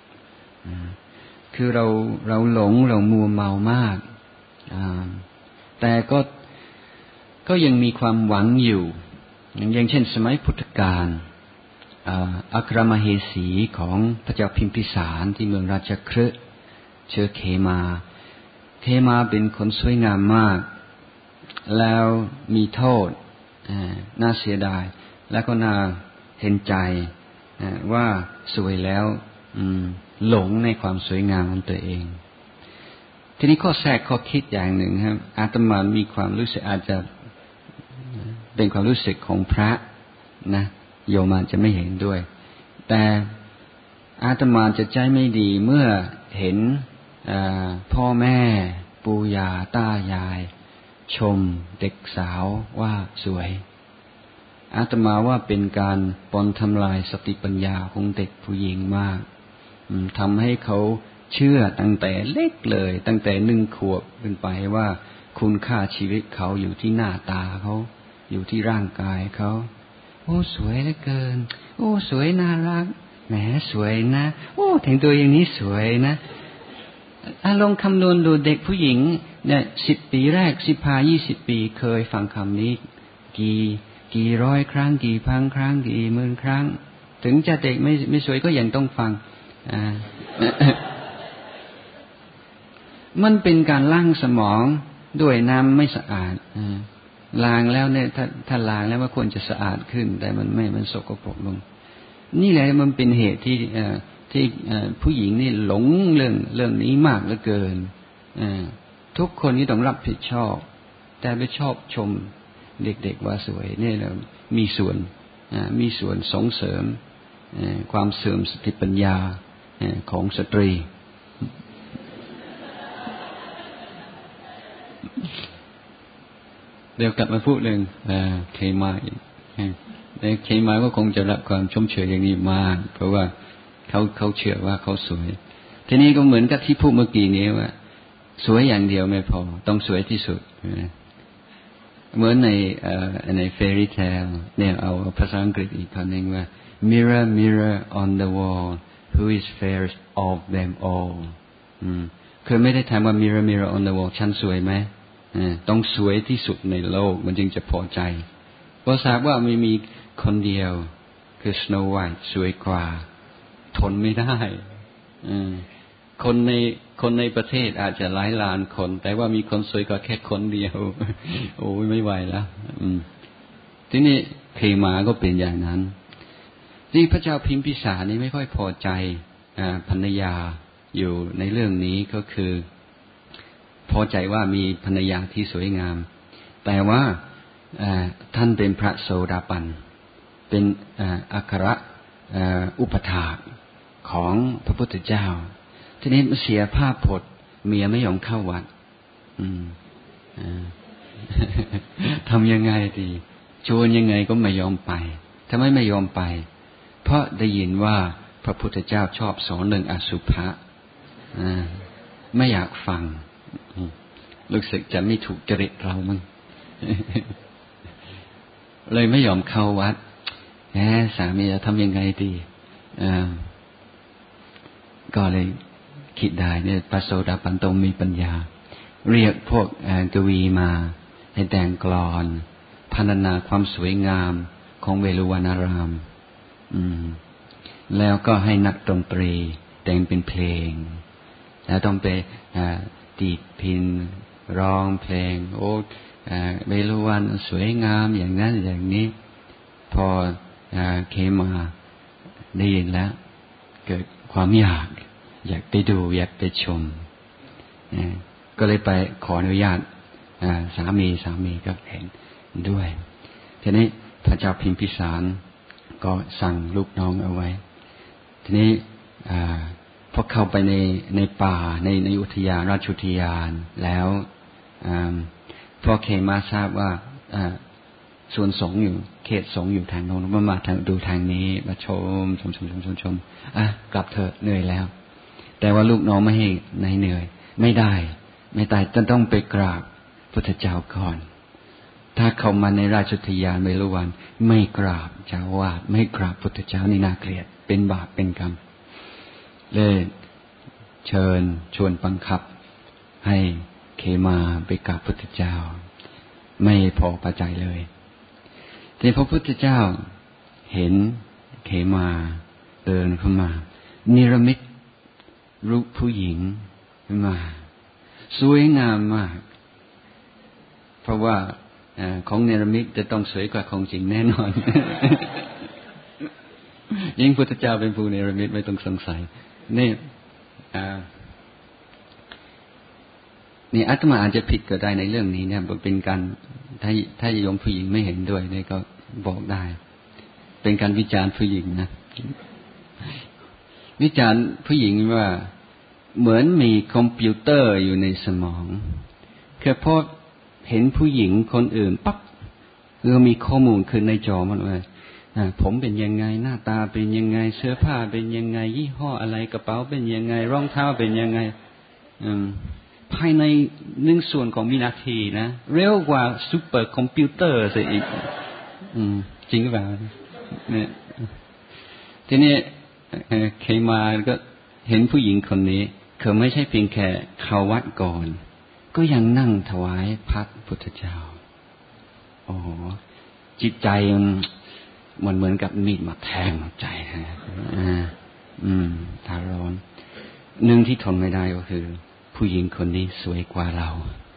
คือเราเราหลงเรามัวเมามากแต่ก็ก็ยังมีความหวังอยู่อย่างเช่นสมัยพุทธกาลอัครมเหสีของพระเจ้าพิมพิสารที่เมืองราชคฤห์เชื้อเขมาเขมาเป็นคนสวยงามมากแล้วมีโทษน่าเสียดายและก็น่าเห็นใจว่าสวยแล้วหลงในความสวยงามของตัวเองทีนี้ข้อแทรกข้อคิดอย่างหนึ่งครับอาตมามีความรู้สึกอาจจะเป็นความรู้สึกของพระนะโยมอาจจะไม่เห็นด้วยแต่อาตมาจะใจไม่ดีเมื่อเห็นพ่อแม่ปู่ย่าตายายชมเด็กสาวว่าสวยอาตมาว่าเป็นการปนทำลายสติปัญญาของเด็กผู้หญิงมากทำให้เขาเชื่อตั้งแต่เล็กเลยตั้งแต่หนึ่งขวบขึ้นไปว่าคุณค่าชีวิตเขาอยู่ที่หน้าตาเขาอยู่ที่ร่างกายเขาโอ้สวยเหลือเกินโอ้สวยน่ารักแหมสวยนะโอ้แต่งตัวอย่างนี้สวยนะลองคำนวณดูเด็กผู้หญิงเนี่ยสิบปีแรกสิบห้ายี่สิบปีเคยฟังคำนี้กี่กี่ร้อยครั้งกี่พันครั้งกี่หมื่นครั้งถึงจะเด็กไม่ไม่สวยก็ยังต้องฟังอ่า มันเป็นการล้างสมองด้วยน้ำไม่สะอาดล้างแล้วเนี่ยถ้าถ้าล้างแล้วว่าควรจะสะอาดขึ้นแต่มันไม่มันสกปรกลงนี่แหละมันเป็นเหตุที่ที่ผู้หญิงนี่หลงเรื่องเรื่องนี้มากเหลือเกินทุกคนนี่ต้องรับผิดชอบแต่ไปชอบชมเด็กๆว่าสวยนี่เรามีส่วนมีส่วนส่งเสริมความเสื่อมสติปัญญาของสตรีเดี๋ยวกลับมาพูดเรื่องเคมาอีกแต่เคมาก็คงจะรับความชมเชยอย่างนี้มากเพราะว่าเขาเขาเชื่อว่าเขาสวยทีนี้ก็เหมือนกับที่พูดเมื่อกี้นี้ว่าสวยอย่างเดียวไม่พอต้องสวยที่สุดเหมือนในใน fairy tale เนี่ยเอาภาษาอังกฤษอีกคำหนึ่งว่า mirror mirror on the wall who is fairest of them all เคยไม่ได้ถามว่า mirror mirror on the wall ฉันสวยไหมต้องสวยที่สุดในโลกมันจึงจะพอใจเพราะทราบว่าไม่มีคนเดียวคือ Snow White สวยกว่าทนไม่ได้คนในคนในประเทศอาจจะหลายล้านคนแต่ว่ามีคนสวยกว่าแค่คนเดียวโอ้ยไม่ไหวแล้วทีนี้เคมาก็เป็นอย่างนั้นที่พระเจ้าพิมพิสารนี่ไม่ค่อยพอใจภรรยาอยู่ในเรื่องนี้ก็คือพอใจว่ามีภรรยาที่สวยงามแต่ว่าท่านเป็นพระโสดาปันเป็นอัครอุปถากของพระพุทธเจ้าทีนี้เสียภาพพจน์เมียไม่ยอมเข้าวัดอืมทำยังไงดีชวนยังไงก็ไม่ยอมไปทำไมไม่ยอมไปเพราะได้ยินว่าพระพุทธเจ้าชอบสอนเรื่องอสุภะไม่อยากฟังรู้สึกจะไม่ถูกจริตเรามั้งเลยไม่ยอมเข้าวัดแหมสามีจะทำยังไงดีก็เลยคิดได้เนี่ยพระโสดาบันต้องมีปัญญาเรียกพวกกวีมาให้แต่งกลอนพรรณนาความสวยงามของเวฬุวรรณารามแล้วก็ให้นักดนตรีแต่งเป็นเพลงแล้วต้องไปตีพิณร้องเพลงโอ้เวฬุวรรณสวยงามอย่างนั้นอย่างนี้พอเคมาได้ยินแล้วเกิดความอยากอยากไปดูอยากไปชมก็เลยไปขออนุญาตสามีสามีก็เห็นด้วยทีนี้พระเจ้าพิมพิสารก็สั่งลูกน้องเอาไว้ทีนี้พอเข้าไปในในป่าในในอุทยานราชอุทยานแล้วพอเคมาทราบว่าส่วนสงฆ์อยู่เขตสงฆ์อยู่ทางโน้นมามาทางดูทางนี้มาชมชมชมชมชมชมอ่ะกลับเถอะเหนื่อยแล้วแต่ว่าลูกน้องไม่ให้นายเหนื่อยไม่ได้ไม่ได้จะต้องไปกราบพุทธเจ้าก่อนถ้าเข้ามาในราชอุทยานเวฬุวรรณไม่กราบเจ้าวาดไม่กราบพุทธเจ้านี่น่าเกลียดเป็นบาปเป็นกรรมเลยเชิญชวนบังคับให้เคมาไปกราบพุทธเจ้าไม่พอพอใจเลยแต่พระพุทธเจ้าเห็นเคมาเดินเข้ามานิรมิตรูปผู้หญิงขึ้นมาสวยงามมากเพราะว่าของเนรมิตจะต้องสวยกว่าของจริงแน่นอน ยิ่งพุทธเจ้าเป็นผู้เนรมิตไม่ต้องสงสัยนี่นี่อาตมาอาจจะผิดก็ได้ในเรื่องนี้เนี่ยเป็นการถ้าถ้าโยมผู้หญิงไม่เห็นด้วยเนี่ยก็บอกได้เป็นการวิจารณ์ผู้หญิงนะวิจารณ์ผู้หญิงว่าเหมือนมีคอมพิวเตอร์อยู่ในสมองแค่พอเห็นผู้หญิงคนอื่นปั๊บก็มีข้อมูลขึ้นในจอมันเลยผมเป็นยังไงหน้าตาเป็นยังไงเสื้อผ้าเป็นยังไงยี่ห้ออะไรกระเป๋าเป็นยังไงรองเท้าเป็นยังไงภายในหนึ่งส่วนของวินาทีนะเร็วกว่าซูเปอร์คอมพิวเตอร์ซะอีกจริงหรือเปล่าเนี่ยทีนี้เคมาก็เห็นผู้หญิงคนนี้เขาไม่ใช่เพียงแค่เข้าวัดก่อนก็ยังนั่งถวายพระพุทธเจ้าโอ้โหจิตใจมันเหมือนกับมีดมาแทงใจนะอ่าอืมทาร้อนหนึ่งที่ทนไม่ได้ก็คือผู้หญิงคนนี้สวยกว่าเรา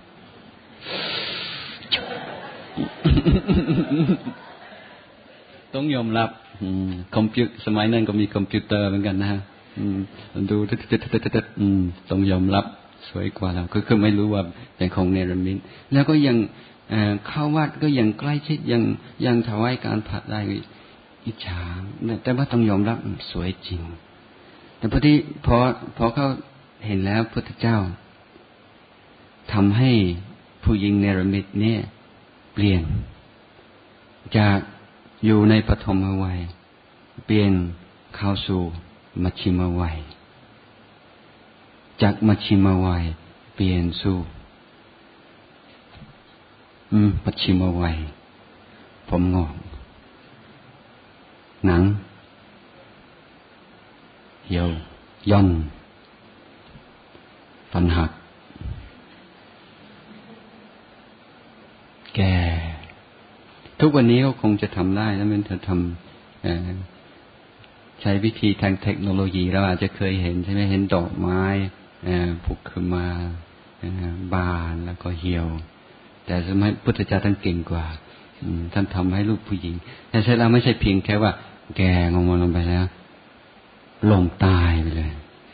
ต้องยอมรับคอมพิวสมัยนั้นก็มีคอมพิวเตอร์เหมือนกันนะฮะดูตึ๊ดๆๆๆต้องยอมรับสวยกว่าเราก็คือไม่รู้ว่าเป็นของเนรมิตแล้วก็ยังเข้าวัดก็ยังใกล้ชิดยังยังถวายการผัดได้อิจฉาแต่ว่าต้องยอมรับสวยจริงแต่พอที่พอพอเขาเห็นแล้วพุทธเจ้าทำให้ผู้หญิงเนรมิตเนี่ยเปลี่ยนจากอยู่ในปฐมวัยเปลี่ยนเข้าสู่มัชฌิมวัยจากมัชฌิมวัยเปลี่ยนสู่ปัจฉิมวัยผมงอกหนังเหี่ยวย่นฟันหักแก่ทุกวันนี้ก็คงจะทำได้แล้วมันจะทำใช้วิธีทางเทคโนโลยีเราอาจจะเคยเห็นใช่ไหมเห็นดอกไม้ผุกขึ้นมาบานแล้วก็เหี่ยวแต่สมัยพุทธเจ้าท่านเก่งกว่าท่านทำให้ลูกผู้หญิงแต่ใช่แล้วไม่ใช่เพียงแค่ว่าแก่งงลงไปแล้วลงตายไปเลย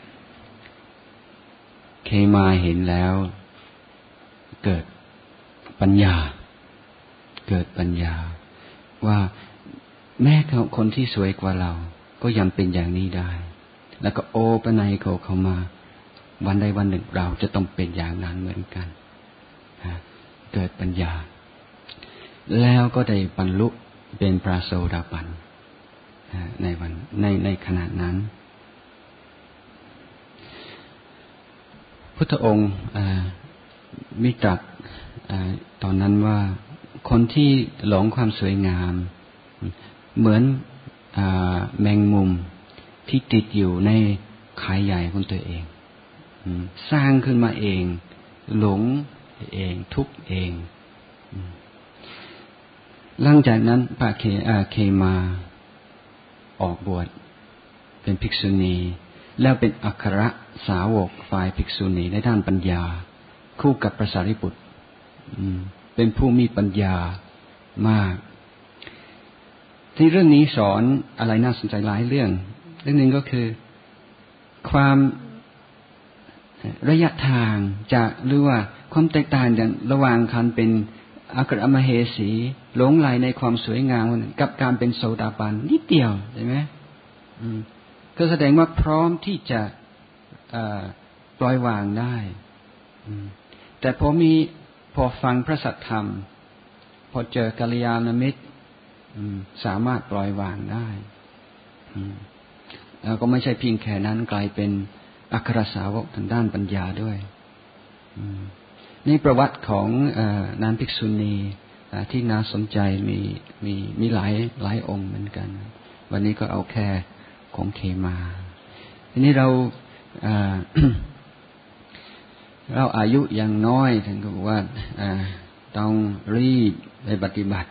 เคมาเห็นแล้วเกิดปัญญาเกิดปัญญาว่าแม้คนที่สวยกว่าเราก็ยังเป็นอย่างนี้ได้แล้วก็โอปนัยเขาเข้ามาวันใดวันหนึ่งเราจะต้องเป็นอย่างนั้นเหมือนกันเกิดปัญญาแล้วก็ได้บรรลุเป็นพระโสดาบันในวันในในขณะนั้นพุทธองค์มีตรัสตอนนั้นว่าคนที่หลงความสวยงามเหมือนแมงมุมที่ติดอยู่ในข่ายใหญ่ของตัวเองสร้างขึ้นมาเองหลงเองทุกเองหลังจากนั้นพระเคเคมาออกบวชเป็นภิกษุณีแล้วเป็นอัครสาวกฝ่ายภิกษุณีในด้านปัญญาคู่กับพระสารีบุตรเป็นผู้มีปัญญามากที่เรื่องนี้สอนอะไรน่าสนใจหลายเรื่องเรื่องหนึ่งก็คือความระยะทางจากหรือว่าความแตกต่างระหว่างการเป็นอัครมเหสีหลงไหลในความสวยงามกับการเป็นโสดาบันนิดเดียวใช่ไหมก็แสดงว่าพร้อมที่จะปล่อยวางได้แต่พอมีพอฟังพระสัทธรรมพอเจอกัลยาณมิตรสามารถปล่อยวางได้แล้วก็ไม่ใช่เพียงแค่นั้นกลายเป็นอัครสาวกทางด้านปัญญาด้วยในประวัติของนางภิกษุณีที่น่าสนใจมีมีมีหลายหลายองค์เหมือนกันวันนี้ก็เอาแค่ของเคมาทีนี้เราเราอายุยังน้อยท่านก็บอกว่าต้องรีบไปปฏิบัติ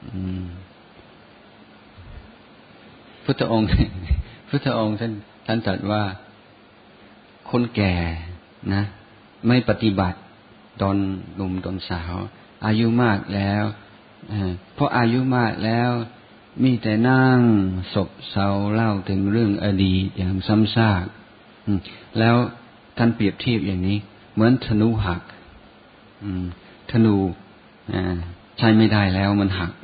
พุทธองค์พุทธองค์ท่านท่านตรัสว่าคนแก่นะไม่ปฏิบัติตอนหนุ่มตอนสาวอายุมากแล้วเพราะอายุมากแล้วมีแต่นั่งศพเศร้าเล่าถึงเรื่องอดีตอย่างซ้ำซากแล้วท่านเปรียบเทียบอย่างนี้เหมือนธนูหักธนูใช้ไม่ได้แล้วมันหัก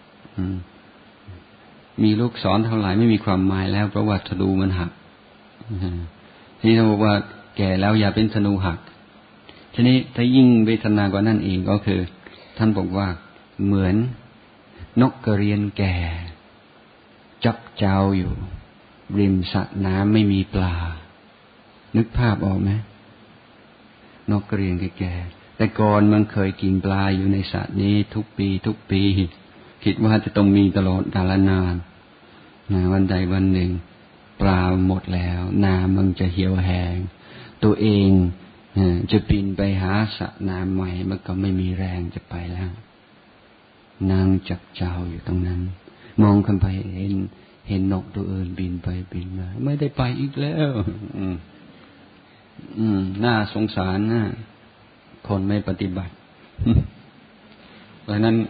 มีลูกศรเท่าไหร่ไม่มีความหมายแล้วเพราะว่าธนูมันหักที่เราบอกว่าแก่แล้วอย่าเป็นธนูหักทีนี้ถ้ายิ่งเวทนากว่านั่นเองก็คือท่านบอกว่าเหมือนนกกระเรียนแก่จับเจ้าอยู่ริมสระน้ำไม่มีปลานึกภาพออกไหมนกกระเรียนแก่แต่ก่อนมันเคยกินปลาอยู่ในสระนี้ทุกปีทุกปีคิดว่าจะต้องมีตลอดกาลนานนะวันใดวันหนึ่งปลาหมดแล้วน้ำมันจะเหี่ยวแห้งตัวเองจะปีนไปหาสระน้ำใหม่มันก็ไม่มีแรงจะไปแล้วนางจับเจ้าอยู่ตรงนั้นมองขึ้นไปเห็นเห็นนกตัวอื่นบินไปบินมาไม่ได้ไปอีกแล้วอืมอืมน่าสงสารนะคนไม่ปฏิบัติเพราะนั้น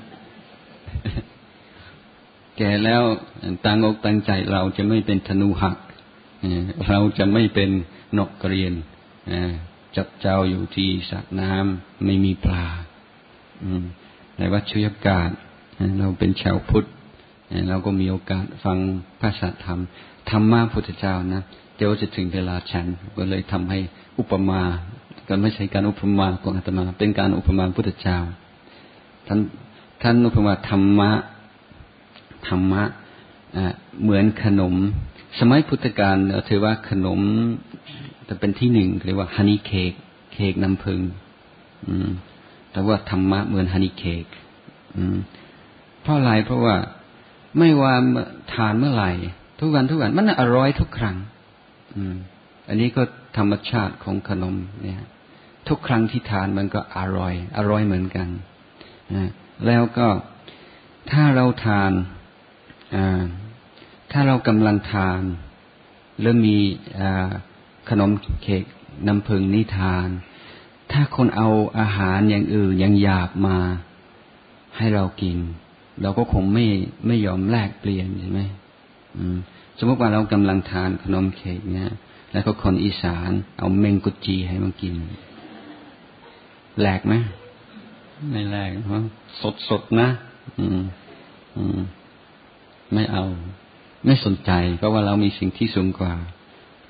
แก่แล้วตั้งอกตั้งใจเราจะไม่เป็นธนูหักเราจะไม่เป็นนกกระเรียนจับเจ้าอยู่ที่สระน้ำไม่มีปลาในวัดชุยากาศเราเป็นชาวพุทธเราก็มีโอกาสฟังพระสัทธรรมธรรมะพุทธเจ้านะเดี๋ยวจะถึงเวลาฉันก็เลยทำให้อุปมาก็ไม่ใช่การอุปมาของอาตมาเป็นการอุปมาพุทธเจ้าท่านท่านอุปมาธรรมะธรรมะเหมือนขนมสมัยพุทธกาลเราถือว่าขนมจะเป็นที่หนึ่งเรียกว่าฮันนี่เค้กเค้กน้ำผึ้งแต่ว่าธรรมะเหมือนฮันนี่เค้กเพราะอะไรเพราะว่าไม่ว่าทานเมื่อไหร่ทุกวันทุกวันมันอร่อยทุกครั้งอันนี้ก็ธรรมชาติของขนมเนี่ยทุกครั้งที่ทานมันก็อร่อยอร่อยเหมือนกันแล้วก็ถ้าเราทานถ้าเรากำลังทานแล้วมีขนมเค้กน้ำผึ้งนี่ทานถ้าคนเอาอาหารอย่างอื่นอย่างหยาบมาให้เรากินเราก็คงไม่ไม่ยอมแลกเปลี่ยนใช่ไหมสมมติว่าเรากำลังทานขนมเค้กเนี่ยแล้วก็คนอีสานเอาเมงกุจีให้มันกินแลกไหมไม่แลกเพราะสดสดนะอืมอืมไม่เอาไม่สนใจเพราะว่าเรามีสิ่งที่สูงกว่า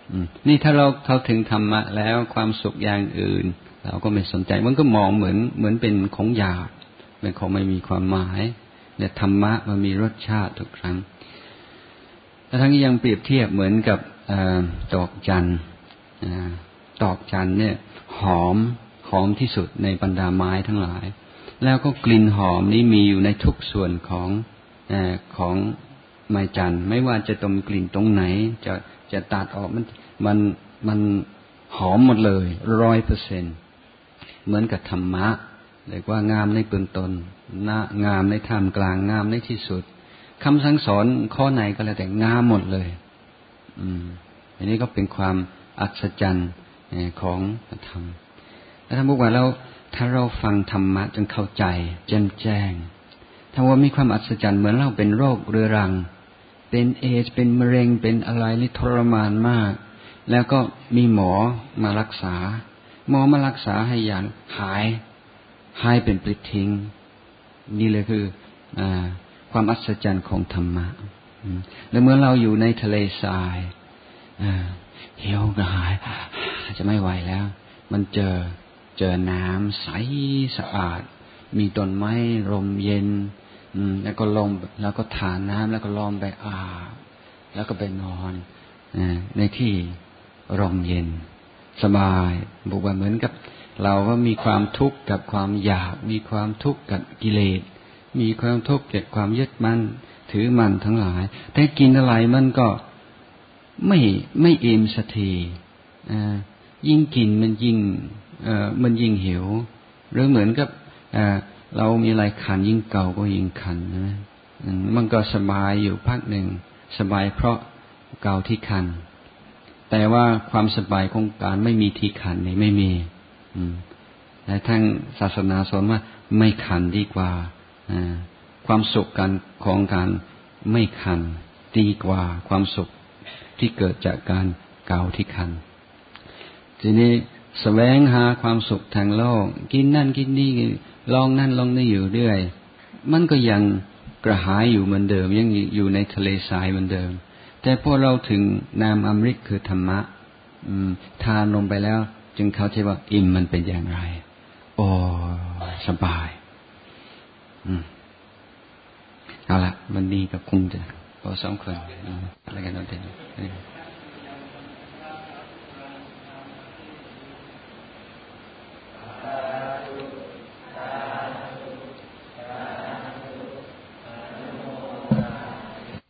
นี่ถ้าเราเข้าถึงธรรมะแล้วความสุขอย่างอื่นเราก็ไม่สนใจมันก็มองเหมือนเหมือนเป็นของหยาบเป็นของไม่มีความหมายแต่ธรรมะมันมีรสชาติทุกครั้งแล้วทั้งนี้ยังเปรียบเทียบเหมือนกับดอกจันทร์ดอกจันทร์เนี่ยหอมหอมที่สุดในบรรดาไม้ทั้งหลายแล้วก็กลิ่นหอมนี้มีอยู่ในทุกส่วนของเอ่อของไม้จันทร์ไม่ว่าจะตรงกลิ่นตรงไหนจะจะตัดออกมันมันมันหอมหมดเลยร้อยเปอร์เซ็นต์เหมือนกับธรรมะเรียกว่างามในเบื้องต้นนะงามในท่ามกลางงามในที่สุดคำสั่งสอนข้อไหนก็แล้วแต่งามหมดเลยอืมอันนี้ก็เป็นความอัศจรรย์ของธรรมแล้วท่านบอกว่าเราถ้าเราฟังธรรมะจนเข้าใจแจ่มแจ้งถ้าว่ามีความอัศจรรย์เหมือนเราเป็นโรคเรื้อรังเป็นเอดส์เป็นมะเร็งเป็นอะไรนี่ทรมานมากแล้วก็มีหมอมารักษาหมอมารักษาให้อย่างหายหายเป็นปลิดทิ้งนี่เลยคืออ่าความอัศจรรย์ของธรรมะแล้วเมื่อเราอยู่ในทะเลทรายเหี่ยวกระหายจะไม่ไหวแล้วมันเจอเจอน้ำใสสะอาดมีต้นไม้ลมเย็นแล้วก็ลงแล้วก็ทานน้ำแล้วก็ลงไปอาบแล้วก็ไปนอนในที่ลมเย็นสบายบอกว่าเหมือนกับเราก็มีความทุกข์กับความอยากมีความทุกข์กับกิเลสมีความทุกข์เกิดความยึดมั่นถือมั่นทั้งหลายแต่กินอะไรมันก็ไม่ไม่อิ่มสักทียิ่งกินมันยิ่งมันยิ่งหิวหรือเหมือนกับเรามีอะไรคันยิ่งเก่าก็ยิ่งคันนะมันก็สบายอยู่พักหนึ่งสบายเพราะเก่าที่คันแต่ว่าความสบายของการไม่มีที่คันนี่ไม่มีแต่ทางศาสนาสอนว่าไม่คันดีกว่าความสุขกันของการไม่คันดีกว่าความสุขที่เกิดจากการเกาที่คันทีนี้แสวงหาความสุขทางโลกกินนั่นกินนี่ลองนั่นลองนี่อยู่เรื่อยมันก็ยังกระหายอยู่เหมือนเดิมยังอยู่ในทะเลทรายเหมือนเดิมแต่พอเราถึงนามอมฤตคือธรรมะทานลงไปแล้วจึงเข้าใจว่าอิ่มมันเป็นอย่างไรโอ้สบายอืมเอาละวันนี้ก็คงจะพอสมควรอะไรกันนั่นเอง